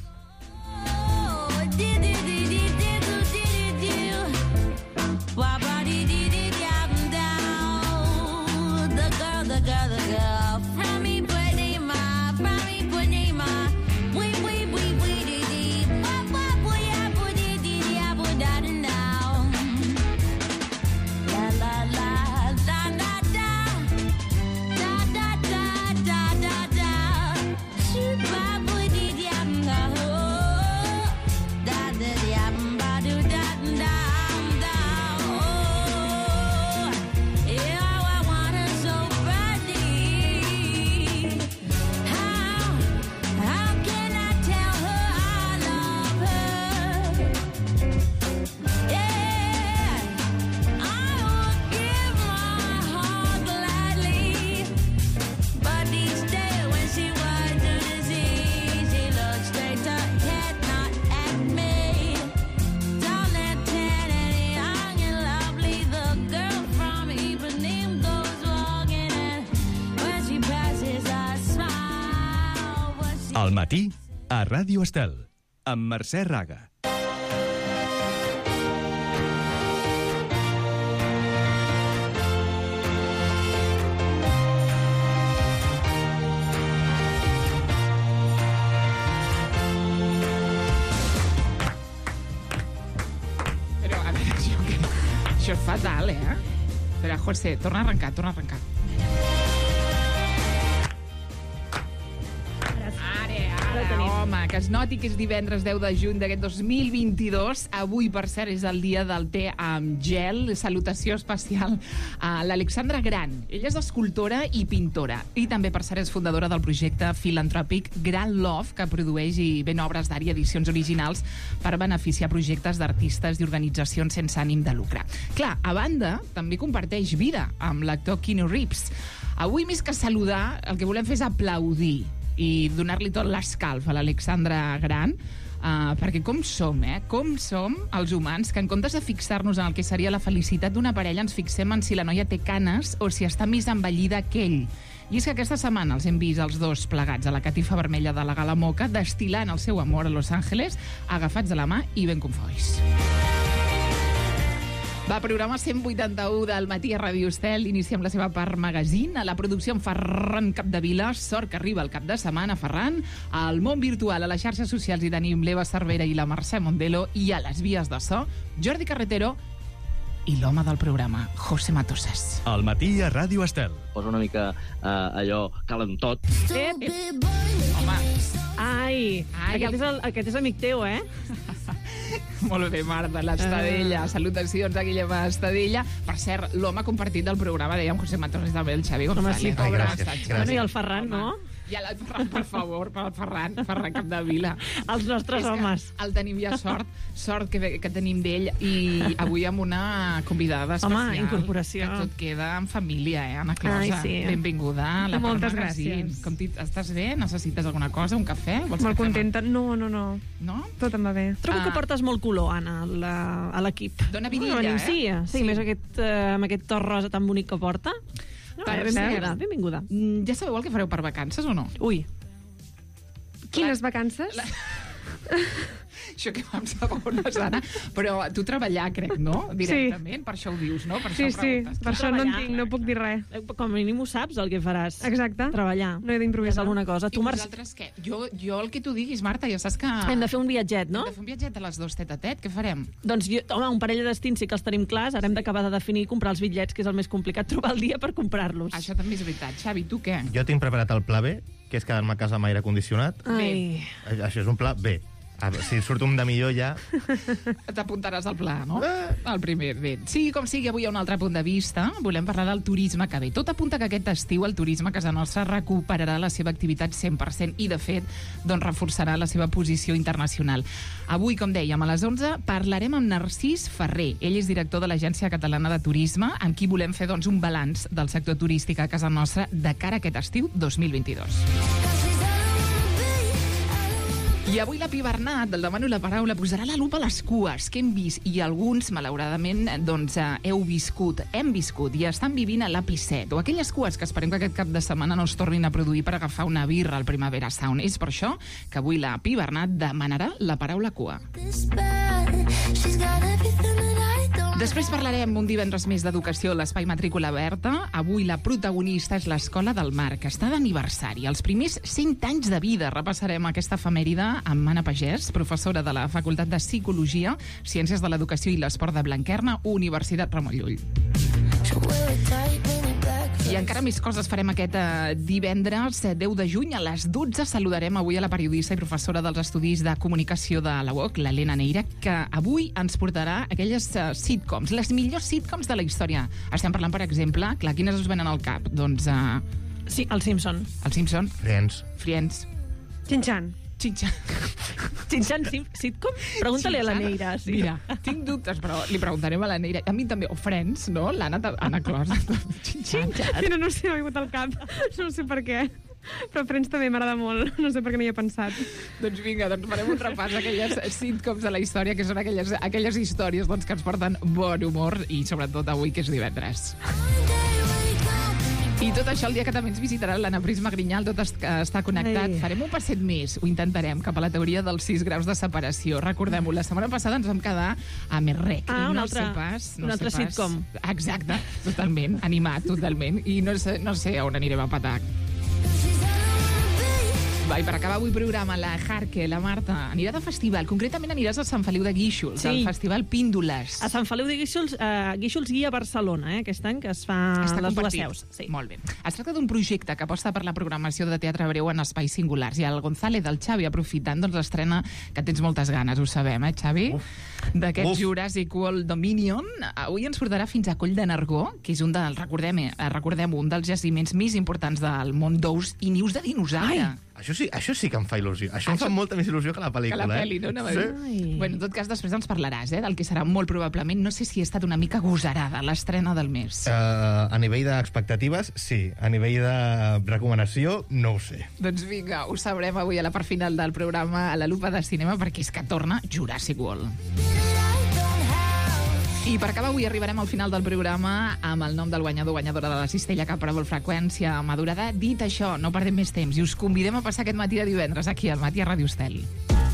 Al matí, a Ràdio Estel, amb Mercè Raga. Però, a veure, això, que... això és fatal, eh? Espera, José, torna a arrencar, torna a arrencar. Ara, ara, home, que es noti que és divendres deu de juny d'aquest dos mil vint-i-dos. Avui, per cert, és el dia del te amb gel. Salutació especial a l'Alexandra Gran. Ella és escultora i pintora. I també, per cert, és fundadora del projecte filantròpic Gran Love, que produeix i ven obres d'art i edicions originals per beneficiar projectes d'artistes i organitzacions sense ànim de lucre. Clar, a banda, també comparteix vida amb l'actor Keanu Reeves. Avui, més que saludar, el que volem fer és aplaudir i donar-li tot l'escalf a l'Alexandra Gran, uh, perquè com som, eh? Com som els humans, que en comptes de fixar-nos en el que seria la felicitat d'una parella, ens fixem en si la noia té canes o si està més envellida que ell. I és que aquesta setmana els hem vist els dos plegats a la catifa vermella de la Gala Moca, destil·lant el seu amor a Los Angeles, agafats de la mà i ben confois. Va, programa cent vuitanta-u del matí a Ràdio Estel. Iniciem la seva part magazine. A la producció amb Ferran Capdevila. Sort que arriba el cap de setmana, Ferran. Al món virtual, a les xarxes socials, hi tenim l'Eva Cervera i la Mercè Mondelo. I a les vies de so, Jordi Carretero i l'home del programa, José Matosas. Al matí a Ràdio Estel. Posa una mica eh, allò calentot. Eh, eh. Home, Ai, Ai, aquest, el- és el, aquest és amic teu, eh? Molt bé, Marta, l'Estadella. Ah. Salutacions a Guillem Estadella. Per cert, l'home compartit del programa, dèiem José Matos també, el Xavi González. Home, sí, pobre. Ai, gràcies, gràcies. Bueno, i el Ferran, no? I el Ferran, per favor, per el Ferran, Ferran Capdevila. Els nostres És que homes. El tenim ja sort, sort que, que tenim d'ell, i avui amb una convidada especial. Home, incorporació. Que tot queda en família, eh, Anna Closa? Ai, sí. Benvinguda a la Moltes Part Magazine. gràcies. Com t'hi- estàs bé? Necessites alguna cosa? Un cafè? Vols Molt que fem- contenta. No, no, no. No? Tot em va bé. Trobo Ah. que portes molt color, Anna, a la- a l'equip. Dona vidilla, Bueno, eh? Sí, sí, Sí. més aquest, eh, amb aquest to rosa tan bonic que porta. No, Per eh, benvinguda, cert. benvinguda. Mm, Ja sabeu el que fareu per vacances o no? Ui. Quines vacances? La... Això que fa amb segones, Anna. Però tu treballar, crec, no? Directament, per això ho dius, no? Per Sí, això sí, preguntes. per això no en tinc, no puc dir res. Com a mínim ho saps, el que faràs. Exacte. Treballar. No he d'improvisar. És alguna cosa. I Tu, Marc, vosaltres què? Jo, jo el que tu diguis, Marta, ja saps que... hem de fer un viatget, no? Hem de fer un viatget a les dos tet a tet. Què farem? Doncs, jo, home, un parell de destins sí que els tenim clars. Ara hem d'acabar de definir i comprar els bitllets, que és el més complicat, trobar el dia per comprar-los. Això també és veritat. Xavi, tu què? Jo tinc preparat el pla B, que és quedar-me a casa amb aire condicionat. Ai. Això és un pla B. A veure, si surt un de millor ja... T'apuntaràs al pla, no? El primer, bé. Sí, com sigui, avui hi ha un altre punt de vista. Volem parlar del turisme que ve. Tot apunta que aquest estiu el turisme a casa nostra recuperarà la seva activitat cent per cent i, de fet, doncs, reforçarà la seva posició internacional. Avui, com dèiem, a les onze parlarem amb Narcís Ferrer. Ell és director de l'Agència Catalana de Turisme, amb qui volem fer doncs, un balanç del sector turístic a casa nostra de cara a aquest estiu dos mil vint-i-dos. I avui la Pi Bernat, del Demano la Paraula, posarà la lupa a les cues que hem vist, i alguns, malauradament, doncs, eh, heu viscut, hem viscut i estan vivint a l'A P I set, o aquelles cues que esperem que aquest cap de setmana no es tornin a produir per agafar una birra al Primavera Sound. És per això que avui la Pi Bernat demanarà la paraula cua. Després parlarem un divendres més d'educació a l'Espai Matrícula Oberta. Avui la protagonista és l'Escola del Mar, que està d'aniversari. Els primers cent anys de vida. Repassarem aquesta efemèride amb Anna Pagès, professora de la Facultat de Psicologia, Ciències de l'Educació i l'Esport de Blanquerna, Universitat Ramon Llull. I encara més coses farem aquest eh, divendres deu de juny a les dotze. Saludarem avui a la periodista i professora dels Estudis de Comunicació de la U O C, l'Helena Neira, que avui ens portarà aquelles eh, sitcoms, les millors sitcoms de la història. Estem parlant, per exemple, clar, quines us venen al cap? Doncs... Eh... Sí, el Simpson. El Simpson? Friends. Friends. Xinxan. Xinxan. Xinxan sitcom? Pregunta-li a la Neira. Sí. Mira, tinc dubtes, però li preguntarem a la Neira. A mi també, o Friends, no? L'Anna Anna Closa. Xinxan. Mira, no sé, m'ha vingut al cap. No sé per què. Però Friends també m'agrada molt. No sé per què no hi he pensat. Doncs vinga, doncs farem un repàs d'aquelles sitcoms de la història, que són aquelles, aquelles històries doncs, que ens porten bon humor, i sobretot avui, que és divendres. I tot això el dia que també ens visitarà l'Anna Prisma Grinyal, tot est està connectat. Ai. Farem un passet més, ho intentarem, cap a la teoria dels sis graus de separació. Recordem-ho, la setmana passada ens vam quedar a Merrec. Ah, un no altre- sé pas, no un altre sé pas. sitcom. Exacte, totalment, animat, totalment. I no sé, no sé on anirem a patar. Va, i per acabar avui programa, la Jarque, la Marta, anirà de festival. Concretament aniràs a Sant Feliu de Guíxols, Sí. al Festival Píndoles. A Sant Feliu de Guíxols, eh, Guíxols Guia Barcelona, eh, aquest any, que es fa Està a les dues compartit. seus. Sí. Molt bé. Es tracta d'un projecte que aposta per la programació de teatre breu en espais singulars. I el González, del Xavi, aprofitant doncs, l'estrena, que tens moltes ganes, ho sabem, eh, Xavi? D'aquest Uf. Jurassic World Dominion. Avui ens portarà fins a Coll de Nargó, que és un dels, recordem, eh, recordem un dels jaciments més importants del món d'ous i nius de dinosaure. Ai. Això sí, això sí que em fa il·lusió. Això, això em fa molta més il·lusió que la Que pel·lícula. la pel·li, eh? no? Anava a Sí. dir. Bueno, en tot cas, després ens parlaràs, eh, del que serà molt probablement, no sé si ha estat una mica gosarada, l'estrena del mes. Uh, a nivell d'expectatives, sí. A nivell de recomanació, no ho sé. Doncs vinga, ho sabrem avui a la part final del programa a la lupa de cinema, perquè és que torna Jurassic World. I per acabar, avui arribarem al final del programa amb el nom del guanyador guanyadora de la cistella cap a freqüència madurada. Dit això, no perdem més temps i us convidem a passar aquest matí de divendres aquí al Matí a Ràdio Estel.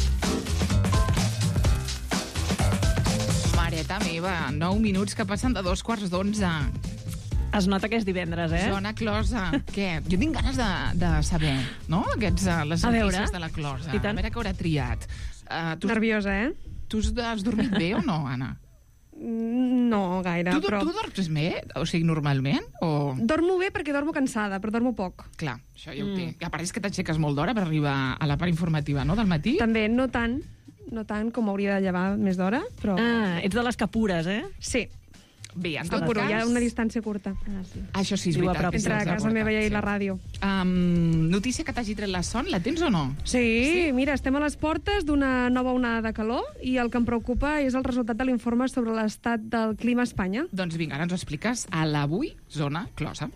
Mareta meva, nou minuts que passen de dos quarts d'onze. Es nota que és divendres, eh? Zona Closa. Què? Jo tinc ganes de, de saber, no? Aquests, uh, les A veure. notícies de la Closa. I tant. A veure què haurà triat. Uh, tu, Nerviosa, eh? tu has dormit bé o no, Anna? No gaire, tu, però... Tu dorms bé? O sigui, normalment? O... Dormo bé perquè dormo cansada, però dormo poc. Clar, això ja ho té. I a part és que t'aixeques molt d'hora per arribar a la part informativa, no?, del matí. També, no tant, no tant com hauria de llevar més d'hora, però... Ah, ets de les que pures, eh? Sí. Bé, en tot cas... Hi ha una distància curta. Ah, sí. Això sí, és veritat. Entre casa meva i la ràdio. Um, notícia que t'hagi tret la son, la tens o no? Sí, sí, mira, estem a les portes d'una nova onada de calor i el que em preocupa és el resultat de l'informe sobre l'estat del clima a Espanya. Doncs vinga, ara ens ho expliques a l'Avui Zona Closa.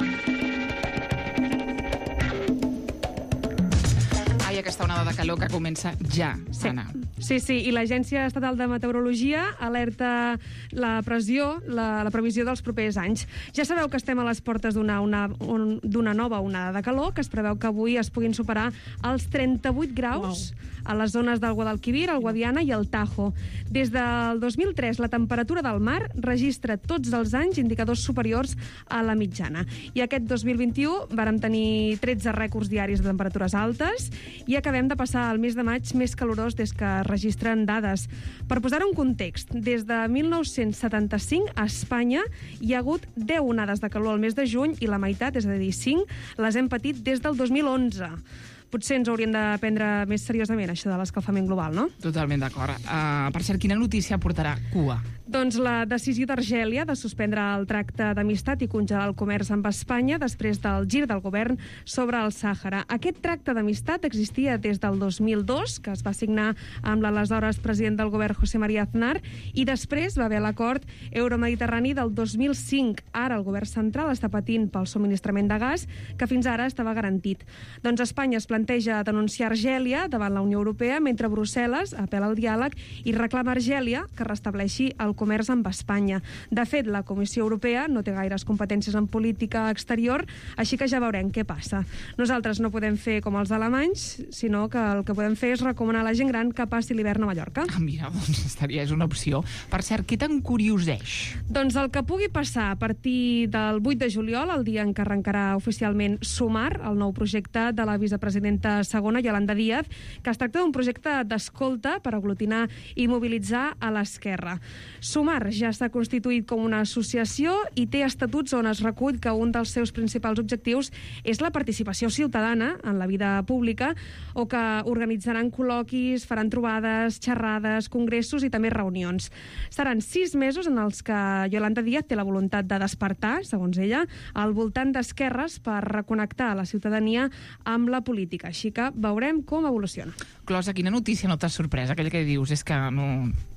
Ai, aquesta onada de calor que comença ja, sí. Anna. Sí, sí, i l'Agència Estatal de Meteorologia alerta la pressió, la, la previsió dels propers anys. Ja sabeu que estem a les portes d'una una, un, d'una nova onada de calor, que es preveu que avui es puguin superar els trenta-vuit graus wow. a les zones del Guadalquivir, el Guadiana i el Tajo. Des del dos mil tres, la temperatura del mar registra tots els anys indicadors superiors a la mitjana. I aquest dos mil vint-i-u vàrem tenir tretze rècords diaris de temperatures altes i acabem de passar el mes de maig més calorós des que registren dades. Per posar-ho en context, des de mil nou-cents setanta-cinc a Espanya hi ha hagut deu onades de calor al mes de juny i la meitat, és a dir, cinc, les hem patit des del dos mil onze. Potser ens hauríem de prendre més seriosament això de l'escalfament global, no? Totalment d'acord. Uh, per cert, quina notícia portarà cua? Doncs la decisió d'Argèlia de suspendre el tracte d'amistat i congelar el comerç amb Espanya després del gir del govern sobre el Sàhara. Aquest tracte d'amistat existia des del dos mil dos, que es va signar amb l'aleshores president del govern José María Aznar, i després va haver l'acord euromediterrani del dos mil cinc. Ara el govern central està patint pel subministrament de gas, que fins ara estava garantit. Doncs Espanya es planteja denunciar Argèlia davant la Unió Europea, mentre Brussel·les apel·la al diàleg i reclama a Argèlia que restableixi el comerç amb Espanya. De fet, la Comissió Europea no té gaires competències en política exterior, així que ja veurem què passa. Nosaltres no podem fer com els alemanys, sinó que el que podem fer és recomanar a la gent gran que passi l'hivern a Mallorca. Ah, mira, doncs estaria, és una opció. Per cert, què t'encurioseix? Doncs el que pugui passar a partir del vuit de juliol, el dia en què arrencarà oficialment Sumar, el nou projecte de la vicepresidenta segona, Yolanda Díaz, que es tracta d'un projecte d'escolta per aglutinar i mobilitzar a l'esquerra. Sumar ja s'ha constituït com una associació i té estatuts on es recull que un dels seus principals objectius és la participació ciutadana en la vida pública, o que organitzaran col·loquis, faran trobades, xerrades, congressos i també reunions. Seran sis mesos en els que Yolanda Díaz té la voluntat de despertar, segons ella, al voltant d'esquerres per reconnectar la ciutadania amb la política. Així que veurem com evoluciona. Closa, quina notícia no t'ha sorprès? Aquella que dius, és que no...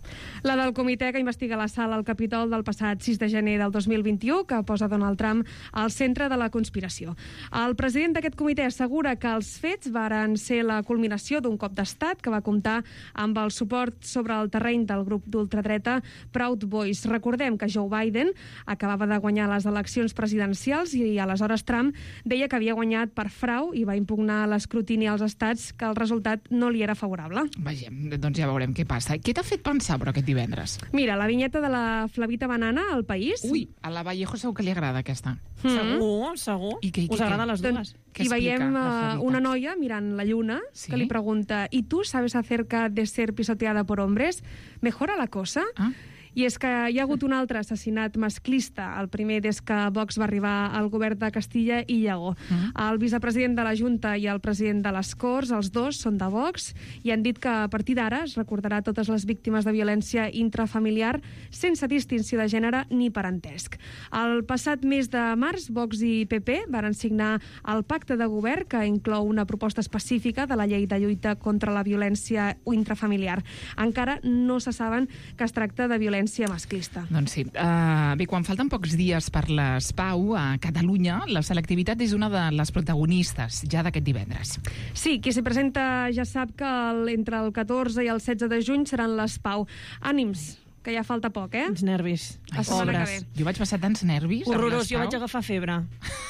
La del comitè que investiga l'assalt al Capitol del passat sis de gener del dos mil vint-i-u, que posa Donald Trump al centre de la conspiració. El president d'aquest comitè assegura que els fets varen ser la culminació d'un cop d'estat que va comptar amb el suport sobre el terreny del grup d'ultradreta Proud Boys. Recordem que Joe Biden acabava de guanyar les eleccions presidencials i aleshores Trump deia que havia guanyat per frau i va impugnar l'escrutini als estats que el resultat no li era favorable. Vegem, doncs ja veurem què passa. Què t'ha fet pensar, però, aquest divendres? Mira, la vinyeta de la Flavita Banana al País. Ui, a la Vallejo segur que li agrada aquesta. Mm. Segur, segur. I què, i Us què, agraden les dues. Hi veiem uh, una noia mirant la lluna, sí? Que li pregunta: ¿y tú sabes acerca de ser pisoteada por hombres? ¿Mejora la cosa? Ah. I és que hi ha hagut un altre assassinat masclista, el primer des que Vox va arribar al govern de Castilla i Lleó. Mm. El vicepresident de la Junta i el president de les Corts, els dos són de Vox, i han dit que a partir d'ara es recordarà totes les víctimes de violència intrafamiliar sense distinció de gènere ni parentesc. El passat mes de març, Vox i P P varen signar el pacte de govern que inclou una proposta específica de la llei de lluita contra la violència intrafamiliar. Encara no se saben que es tracta de violència masclista. Doncs sí. Uh, bé, quan falten pocs dies per l'Espau a Catalunya, la selectivitat és una de les protagonistes ja d'aquest divendres. Sí, qui s'hi presenta ja sap que el, entre el catorze i el setze de juny seran l'Espau. Ànims, que ja falta poc, eh? Uns nervis. Ai, pobres. Jo vaig passar tants nervis. Horrorós, jo vaig agafar febre.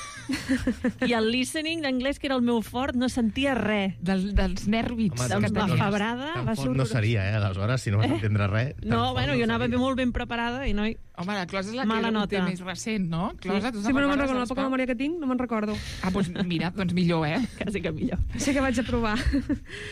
I el listening d'anglès, que era el meu fort, no sentia res. Del, dels nervis. Home, la febrada va ser no seria, eh, aleshores, si no vas entendre res. No, bueno, jo anava molt ben preparada i no... Home, la Closa és la Mala que nota. té més recent, no? Closa, sí, però no me'n recordo, la poca memòria que tinc, no me'n recordo. Ah, doncs mira, doncs millor, eh? Quasi que millor. Sí que vaig a provar.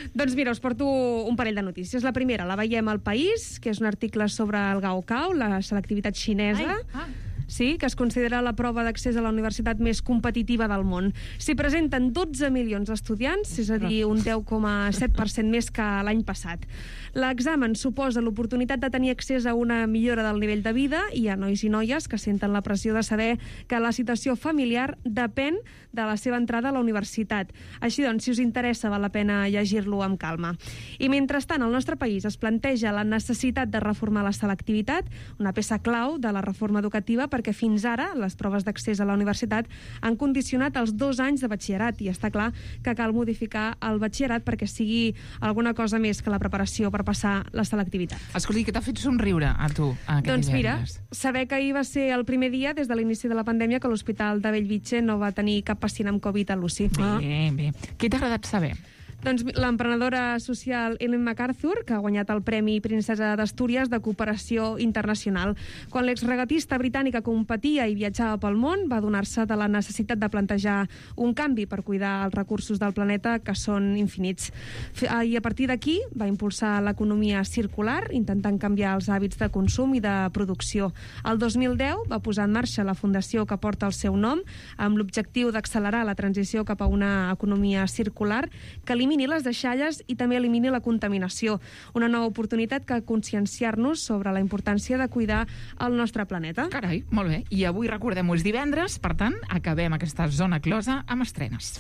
Doncs mira, us porto un parell de notícies. La primera la veiem al País, que és un article sobre el Gaokao, la selectivitat xinesa. Ai, ah. Sí, que es considera la prova d'accés a la universitat més competitiva del món. S'hi presenten dotze milions d'estudiants, és a dir, un deu coma set per cent més que l'any passat. L'examen suposa l'oportunitat de tenir accés a una millora del nivell de vida i hi ha nois i noies que senten la pressió de saber que la situació familiar depèn de la seva entrada a la universitat. Així doncs, si us interessa, val la pena llegir-lo amb calma. I mentrestant, al nostre país es planteja la necessitat de reformar la selectivitat, una peça clau de la reforma educativa, perquè fins ara les proves d'accés a la universitat han condicionat els dos anys de batxillerat i està clar que cal modificar el batxillerat perquè sigui alguna cosa més que la preparació per passar la selectivitat. Escolti, què t'ha fet somriure a tu aquest Doncs mira, divendres? saber que ahir va ser el primer dia des de l'inici de la pandèmia que l'Hospital de Bellvitge no va tenir cap pacient amb Covid a l'U C I. Bé, bé. Què t'ha agradat saber? Doncs l'emprenedora social Ellen MacArthur, que ha guanyat el Premi Princesa d'Astúries de Cooperació Internacional. Quan l'exregatista britànica competia i viatjava pel món, va donar-se de la necessitat de plantejar un canvi per cuidar els recursos del planeta, que són infinits. I a partir d'aquí va impulsar l'economia circular, intentant canviar els hàbits de consum i de producció. El dos mil deu va posar en marxa la fundació que porta el seu nom, amb l'objectiu d'accelerar la transició cap a una economia circular que elimini les deixalles i també elimini la contaminació. Una nova oportunitat que conscienciar-nos sobre la importància de cuidar el nostre planeta. Carai, molt bé. I avui, recordem-ho, és divendres, per tant, acabem aquesta zona closa amb estrenes.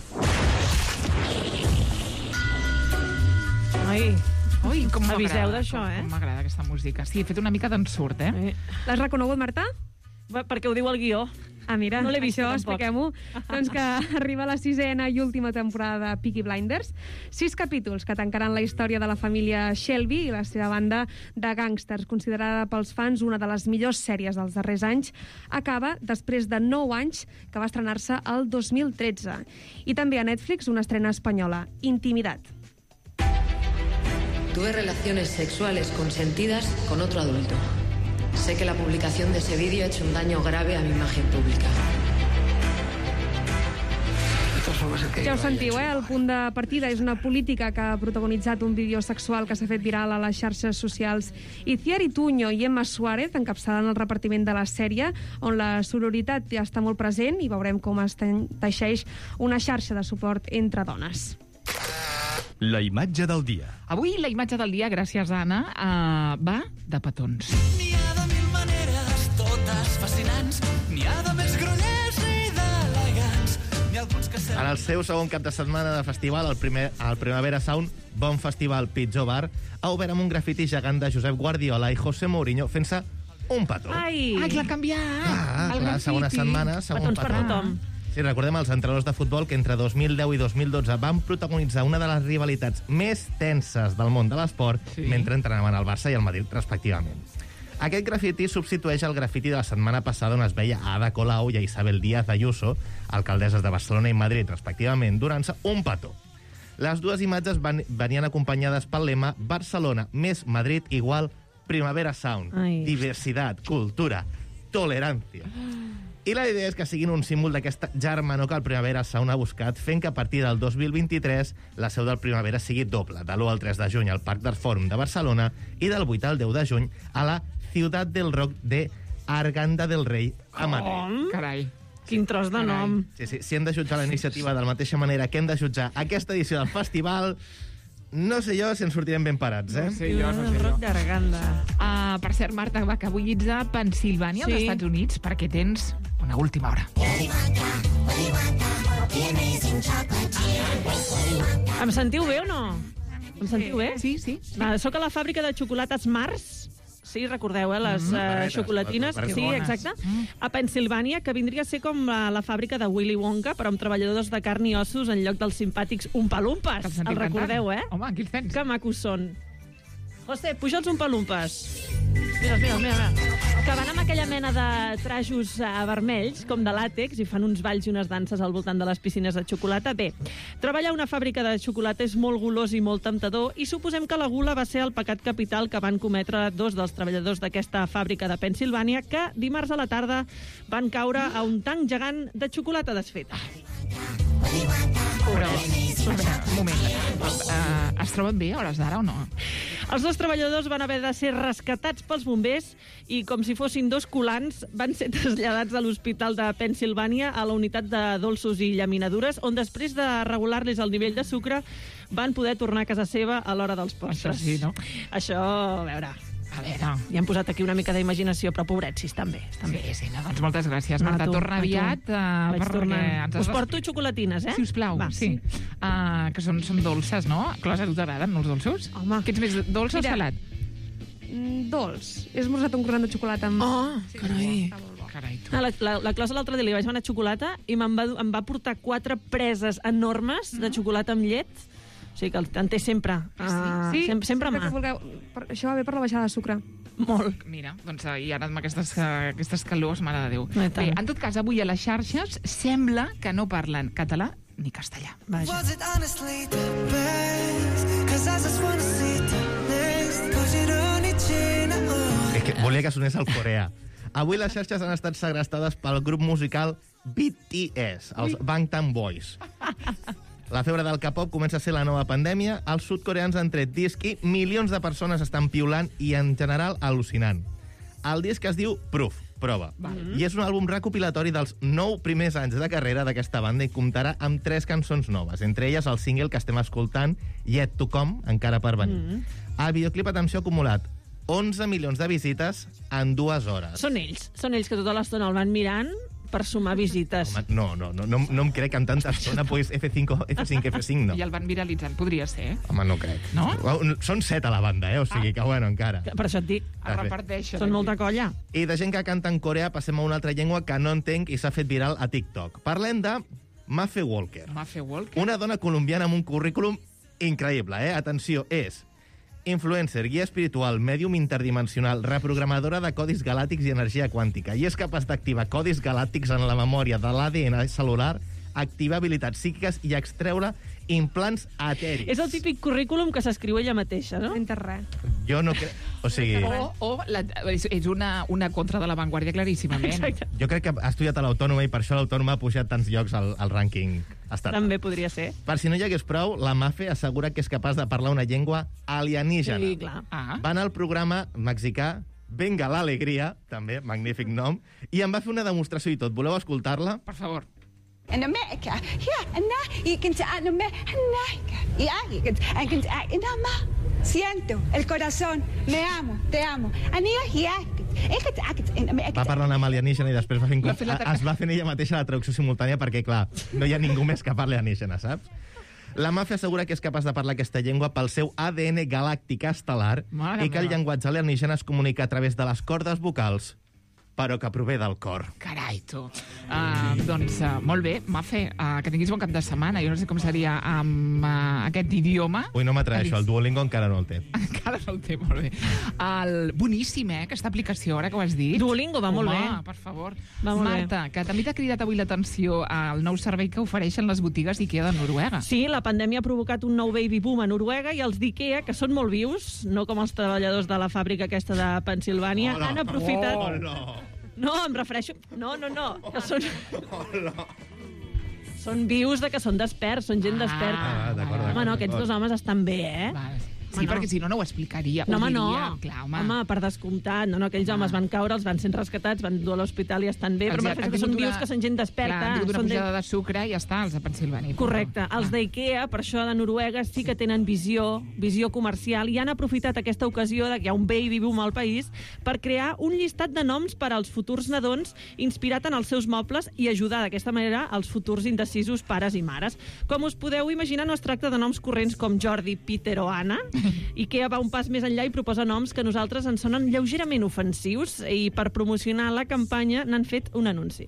Ai, Ui, com m'agrada. Aviseu d'això, eh? Com m'agrada aquesta música. Sí, he fet una mica d'ensurt, eh? eh. L'has reconegut, Marta? Va, perquè ho diu el guió. Ah, mira, no l'he vist, això tampoc. expliquem-ho. Doncs que arriba la sisena i última temporada de Peaky Blinders. Sis capítols que tancaran la història de la família Shelby i la seva banda de gàngsters, considerada pels fans una de les millors sèries dels darrers anys, acaba després de nou anys que va estrenar-se el dos mil tretze. I també a Netflix una estrena espanyola, Intimidat. Tuve relaciones sexuales consentidas con otro adulto. Sé que la publicación de ese vídeo ha hecho un daño grave a mi imagen pública. Ja ho sentiu, eh? El punt de partida és una política que ha protagonitzat un vídeo sexual que s'ha fet viral a les xarxes socials. Itziar Ituño i Emma Suárez encapçalant el repartiment de la sèrie, on la sororitat ja està molt present i veurem com es teixeix una xarxa de suport entre dones. La imatge del dia. Avui la imatge del dia, gràcies, Anna, uh, va de petons. N'hi ha de mil maneres, totes fascinants. N'hi ha de més grollers i d'elegants. N'hi ha alguns que... En el seu segon cap de setmana de festival, el, primer, el Primavera Sound, bon festival Pitjor Bar, ha obert amb un grafiti gegant de Josep Guardiola i José Mourinho fent-se un petó. Ai, Ai que l'ha canviat! Ah, el clar, segona setmana, segon petons petó. per tothom. Sí, recordem els entrenadors de futbol que entre dos mil deu i dos mil dotze van protagonitzar una de les rivalitats més tenses del món de l'esport sí. mentre entrenaven al Barça i al Madrid, respectivament. Aquest grafiti substitueix el grafiti de la setmana passada on es veia a Ada Colau i a Isabel Díaz Ayuso, alcaldesses de Barcelona i Madrid, respectivament, durant-se un petó. Les dues imatges van, venien acompanyades pel lema Barcelona més Madrid igual Primavera Sound. Ai. Diversitat, cultura, tolerància. I la idea és que siguin un símbol d'aquesta germanor que el Primavera Sound ha buscat, fent que a partir del dos mil vint-i-tres la seu del Primavera sigui doble, de l'u al tres de juny al Parc del Fòrum de Barcelona i del vuit al deu de juny a la Ciutat del Rock de Arganda del Rei a Madrid. Com? Carai. Quin tros de nom. Sí, sí, si hem de jutjar la iniciativa de la mateixa manera que hem de jutjar aquesta edició del festival, no sé jo si ens sortirem ben parats, eh? No sé jo, no sé jo. Rock d'Arganda. Uh, per cert, Marta, va, que avui ets a Pensilvània, sí. als Estats Units, perquè tens una última hora. Em sentiu bé o no? Em sentiu bé? Sí, sí. sí. Va, soc a la fàbrica de xocolates Mars. Sí, recordeu, eh, les mm, uh, xocolatines. barretes, Sí, bones. exacte. Mm. A Pensilvània, que vindria a ser com la, la fàbrica de Willy Wonka, però amb treballadors de carn i ossos en lloc dels simpàtics Umpalumpas. Que els sentim El recordeu, cantant. eh? Home, aquí els tens. Que macos són. José, puja els Umpalumpas. Mira, mira, mira. Que van amb aquella mena de trajos uh, vermells, com de làtex, i fan uns balls i unes danses al voltant de les piscines de xocolata. Bé, treballar a una fàbrica de xocolata és molt golós i molt temptador, i suposem que la gula va ser el pecat capital que van cometre dos dels treballadors d'aquesta fàbrica de Pensilvània, que dimarts a la tarda van caure a un tanc gegant de xocolata desfeta. Però, però, un moment. Uh, Es troben bé a hores d'ara o no? Els dos treballadors van haver de ser rescatats pels bombers i, com si fossin dos colants, van ser traslladats a l'Hospital de Pennsilvània a la unitat de dolços i llaminadures, on després de regular-los el nivell de sucre van poder tornar a casa seva a l'hora dels postres. Això sí, no? Això, a veure... A veure, ja hem posat aquí una mica d'imaginació, però pobrets, sí, estan bé. Estan sí, bé. sí, no, doncs moltes gràcies, No, Marta. tu, Torna a tu. aviat. Uh, Vaig perquè tornant. ens has Us porto xocolatines, eh? Si us plau, Va, sí. sí. Uh, que són, són dolces, no? Closa, a tu t'agraden els dolços? Home. Que ets més dolç o Mira. salat? Mm, dolç. He esmorzat un corrent de xocolata amb... Oh, sí, carai. Està molt bo. Carai, tu. Ah, la, la, la Closa l'altre dia li vaig demanar xocolata i me'n va, em va portar quatre preses enormes de xocolata amb llet. O sigui que en té sempre. Uh, Sí, sempre, sempre a mà. que vulgueu. Per, això va bé per la baixada de sucre. Molt. Mira, doncs uh, i ara amb aquestes, uh, aquestes calors, mare de Déu. No, i tant. Bé, en tot cas, avui a les xarxes sembla que no parlen català ni castellà. Vaja. Was it honestly the best? 'Cause I just wanna see the next. 'Cause you don't need China. Oh. És que volia que sonés el coreà. Avui les xarxes han estat segrestades pel grup musical B T S, els Bangtan Boys. La febre del K-pop comença a ser la nova pandèmia, els sud-coreans han tret disc i milions de persones estan piulant i, en general, al·lucinant. El disc es diu Proof, prova, Val. i és un àlbum recopilatori dels nou primers anys de carrera d'aquesta banda i comptarà amb tres cançons noves, entre elles el single que estem escoltant, Yet to Come, encara per venir. Mm. El videoclip, atenció, acumulat onze milions de visites en dues hores. Són ells. Són ells que tota l'estona el van mirant per sumar visites. Home, no, no, no, no, no em crec que amb tanta estona puguis F cinc, F cinc, F cinc, no. I el van viralitzant, podria ser. Home, no crec. No? Són set a la banda, eh? O sigui que, bueno, encara. Per això et dic. Es reparteixen. Són molta colla. I de gent que canta en coreà passem a una altra llengua que no entenc i s'ha fet viral a TikTok. Parlem de Mafe Walker. Mafe Walker. Una dona colombiana amb un currículum increïble, eh? Atenció, és influencer, guia espiritual, mèdium interdimensional, reprogramadora de codis galàctics i energia quàntica, i és capaç d'activar codis galàctics en la memòria de l'A D N celular, activar habilitats psíquiques i extreure implants etèrics. És el típic currículum que s'escriu ella mateixa, no? No res. Jo no crec... O sigui... O, o la, és, és una, una contra de l'avantguàrdia claríssimament. Exacte. Jo crec que ha estudiat a l'Autònoma i per això l'Autònoma ha pujat tants llocs al, al rànquing estatal. També podria ser. Per si no hi hagués prou, la Mafe assegura que és capaç de parlar una llengua alienígena. Sí, clar. Ah. Va anar al programa mexicà Venga la Alegria, també, magnífic nom, i em va fer una demostració i tot. Voleu escoltar-la? Per favor. En Amerika, ja, en ik kan aan Amerika, ja, ik kan en ama, siento el corazón, me amo, te amo, ania, ja, en Amerika. Va parlant amb alienígena i després va fent, Va fer la es va fent ella mateixa la traducció simultània perquè, clar, no hi ha ningú més que parli alienígena, saps? La Màfia assegura que és capaç de parlar aquesta llengua pel seu A D N galàctic estel·lar Mare i que el meva. llenguatge alienígena es comunica a través de les cordes vocals, però que prové del cor. Carai, tu. Uh, doncs, uh, molt bé, Mafe, uh, que tinguis bon cap de setmana. Jo no sé com seria amb uh, aquest idioma. Ui, no m'atreveixo, el Duolingo encara no el té. Encara no el té, molt bé. El... Boníssim, eh, aquesta aplicació, ara que ho has dit. Duolingo, va molt Home, bé. per favor. Va molt Marta, que també t'ha cridat avui l'atenció al nou servei que ofereixen les botigues IKEA de Noruega. Sí, la pandèmia ha provocat un nou baby boom a Noruega i els d'IKEA, que són molt vius, no com els treballadors de la fàbrica aquesta de Pennsilvània, Hola. han aprofitat... Oh, no. No, em refereixo... No, no, no, que són... Són vius de que són desperts, són gent desperta. Ah, d'acord, d'acord, Home, no, aquests d'acord. dos homes estan bé, eh? Vale. Sí, Home, no. perquè si no, no ho explicaria. No, ho home, no. diria, Clar, home. home, per descomptat. No, no, aquells Ah. homes van caure, els van ser rescatats, van dur a l'hospital i estan bé, però Els me ha- refereixo ha que són tingut vius, una- que són gent desperta. Clar, han tingut una són de- pujada de sucre i ja està, els de Pennsilvània. Correcte. Ah. Els d'IKEA, per això de Noruega, sí que tenen visió, visió comercial i han aprofitat aquesta ocasió de que hi ha un baby boom al país per crear un llistat de noms per als futurs nadons inspirat en els seus mobles i ajudar d'aquesta manera als futurs indecisos pares i mares. Com us podeu imaginar, no es tracta de noms corrents com Jordi, Peter o Anna. IKEA va un pas més enllà i proposa noms que a nosaltres ens sonen lleugerament ofensius i per promocionar la campanya n'han fet un anunci.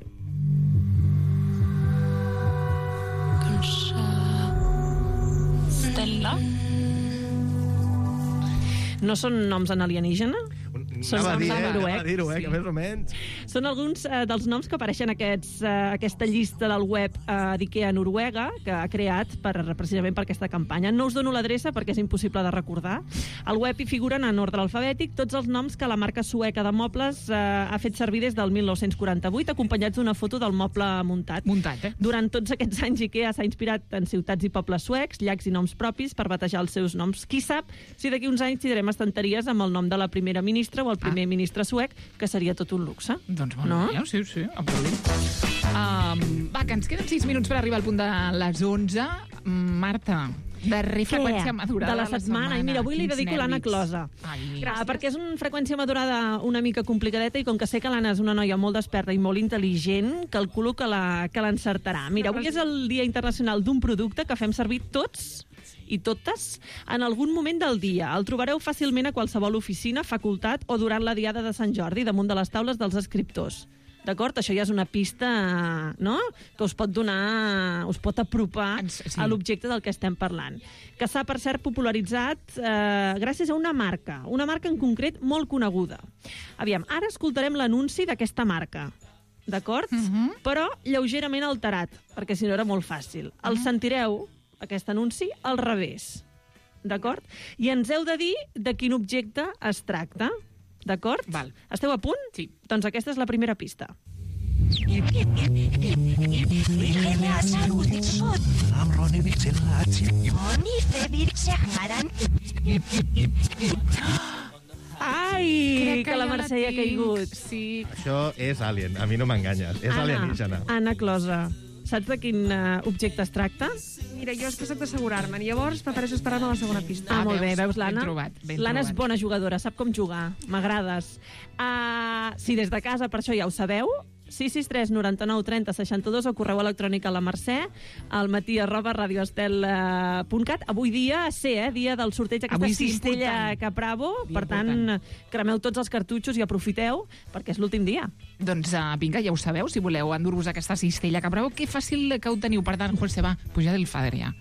Stella? No són noms en alienígena? Són Anava a noms dir, en eh, noruec. anava a dir-ho, eh, que més o menys. Són alguns eh, dels noms que apareixen en aquests, eh, aquesta llista del web eh, d'IKEA Noruega, que ha creat per, precisament per aquesta campanya. No us dono l'adreça perquè és impossible de recordar. Al web hi figuren en ordre alfabètic tots els noms que la marca sueca de mobles eh, ha fet servir des del mil nou-cents quaranta-vuit, acompanyats d'una foto del moble muntat. Muntat, eh? Durant tots aquests anys, IKEA s'ha inspirat en ciutats i pobles suecs, llacs i noms propis per batejar els seus noms. Qui sap si d'aquí uns anys tindrem estanteries amb el nom de la primera ministra o el primer ah. ministre suec, que seria tot un luxe. Doncs molt no? bé, sí, sí, aplaudim. Um, va, que ens queden sis minuts per arribar al punt de les onze. Marta, darrer freqüència madurada de la setmana. I mira, avui li dedico l'Anna Closa. Ai, ah, perquè és una freqüència madurada una mica complicadeta i com que sé que l'Anna és una noia molt desperta i molt intel·ligent, calculo que la, que l'encertarà. Mira, avui és el Dia Internacional d'un producte que fem servir tots i totes en algun moment del dia. El trobareu fàcilment a qualsevol oficina, facultat o durant la diada de Sant Jordi, damunt de les taules dels escriptors. D'acord? Això ja és una pista, no?, que us pot donar, us pot apropar sí. a l'objecte del que estem parlant. Que s'ha, per cert, popularitzat eh, gràcies a una marca, una marca en concret molt coneguda. Aviam, ara escoltarem l'anunci d'aquesta marca, d'acord? Uh-huh. Però lleugerament alterat, perquè si no era molt fàcil. El uh-huh. sentireu, aquest anunci, al revés, d'acord? I ens heu de dir de quin objecte es tracta. D'acord? Val. Esteu a punt? Sí. Doncs aquesta és la primera pista. Ai, Crec que que la ja la Mercè hi ha tinc. caigut. Sí. Això és alien, a mi no m'enganyes. És Anna, alienígena. Anna Closa, saps de quin uh, objecte es tracta? Mira, jo és que soc d'assegurar-me'n. Llavors prefereixo esperar-me a la segona pista. Ah, molt bé, veus l'Anna? Ben trobat, ben L'Anna és trobat. bona jugadora, sap com jugar. M'agrades. Uh, si des de casa, per això ja ho sabeu, sis sis tres noranta-nou trenta seixanta-dos o correu electrònic a la Mercè, al matí arroba radioestel punt cat. Avui dia C, eh? Dia del sorteig d'aquesta Avui sí, cistella important. Capravo. Dia Per tant, important. cremeu tots els cartutxos i aprofiteu, perquè és l'últim dia. Doncs uh, vinga, ja ho sabeu, si voleu endur-vos aquesta cistella que bravo, que fàcil que ho teniu. Per tant, José, va, puja del fader ja.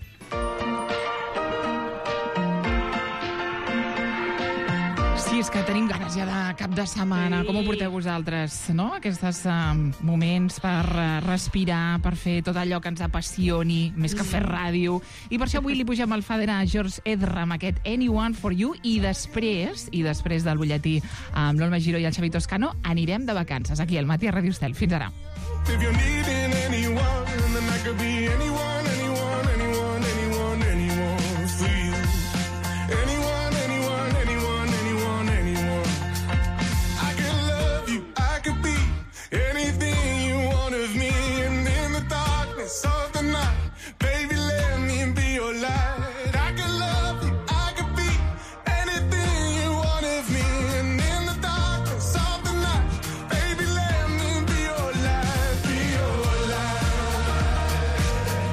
Sí, és que tenim ganes ja de cap de setmana. Sí. Com ho porteu vosaltres, no? Aquests uh, moments per uh, respirar, per fer tot allò que ens apassioni, més que fer ràdio. I per això avui li pugem el fader a George Ezra amb aquest Anyone for You i després, i després del butlletí amb l'Olma Giró i el Xavi Toscano, anirem de vacances aquí al Matí a Radio Estel. Fins ara. If you're needing anyone, then I could be anyone, anyone, anyone, anyone, anyone for you. Anyone, anyone, anyone, anyone, anyone. I can love you, I could be anything you want of me. And in the darkness of the night, baby, let me be your light. I can love you, I could be anything you want of me. And in the darkness of the night, baby, let me be your light, be your light,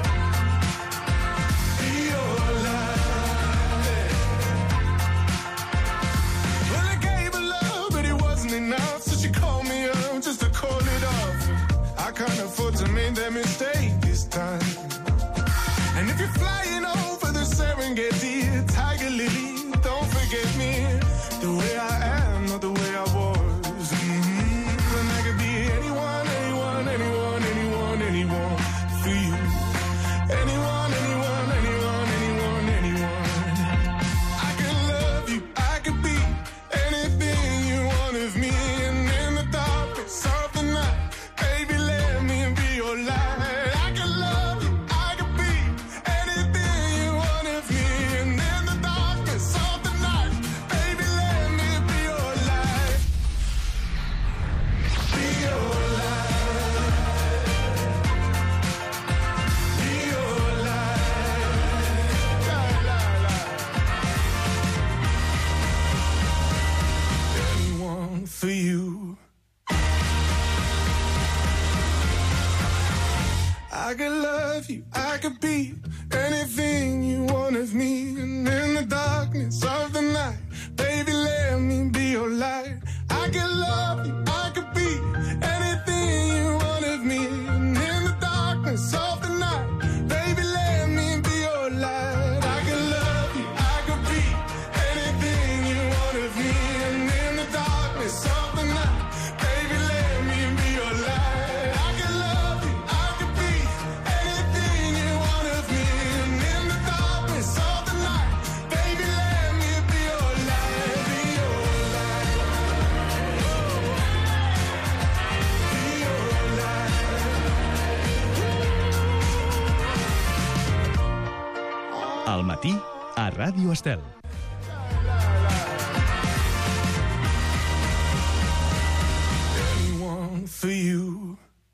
be your light. Well, I gave her love, but it wasn't enough, so she called me up just to call it off. I can't afford to make that mistake this time. And if you're flying over the Serengeti, Tiger Lily, don't forget me. The way I am, not the way I was. Mm-hmm. And I could be anyone, anyone, anyone, anyone, anyone for you. Anyone, anyone, anyone, anyone, anyone. I can love you, I could be anything you want of me. And in the darkness of the night, baby, let me be your light. I can love you, I could be anything you want of me. And in the darkness of the night, baby, let me be your light. Be your light. Be your light. La, la, la. Anyone for you. I could love you, I could be anything you want of me. And in the darkness of the night, baby, let me be your light. I could love you, I could be anything you want of me. And in the darkness of the night, baby, let me be your light. I could love you, I could be anything you want of me. And in the darkness matí a Ràdio Estel. Anyone for you.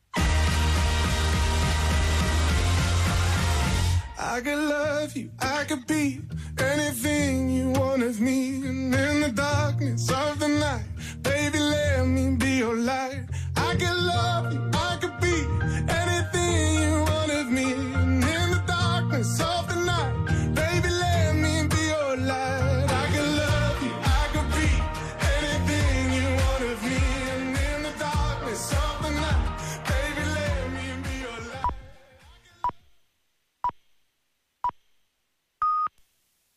I could love you, I could be anything you want of me. And in the darkness of the night, baby, let me be your light. I could love you.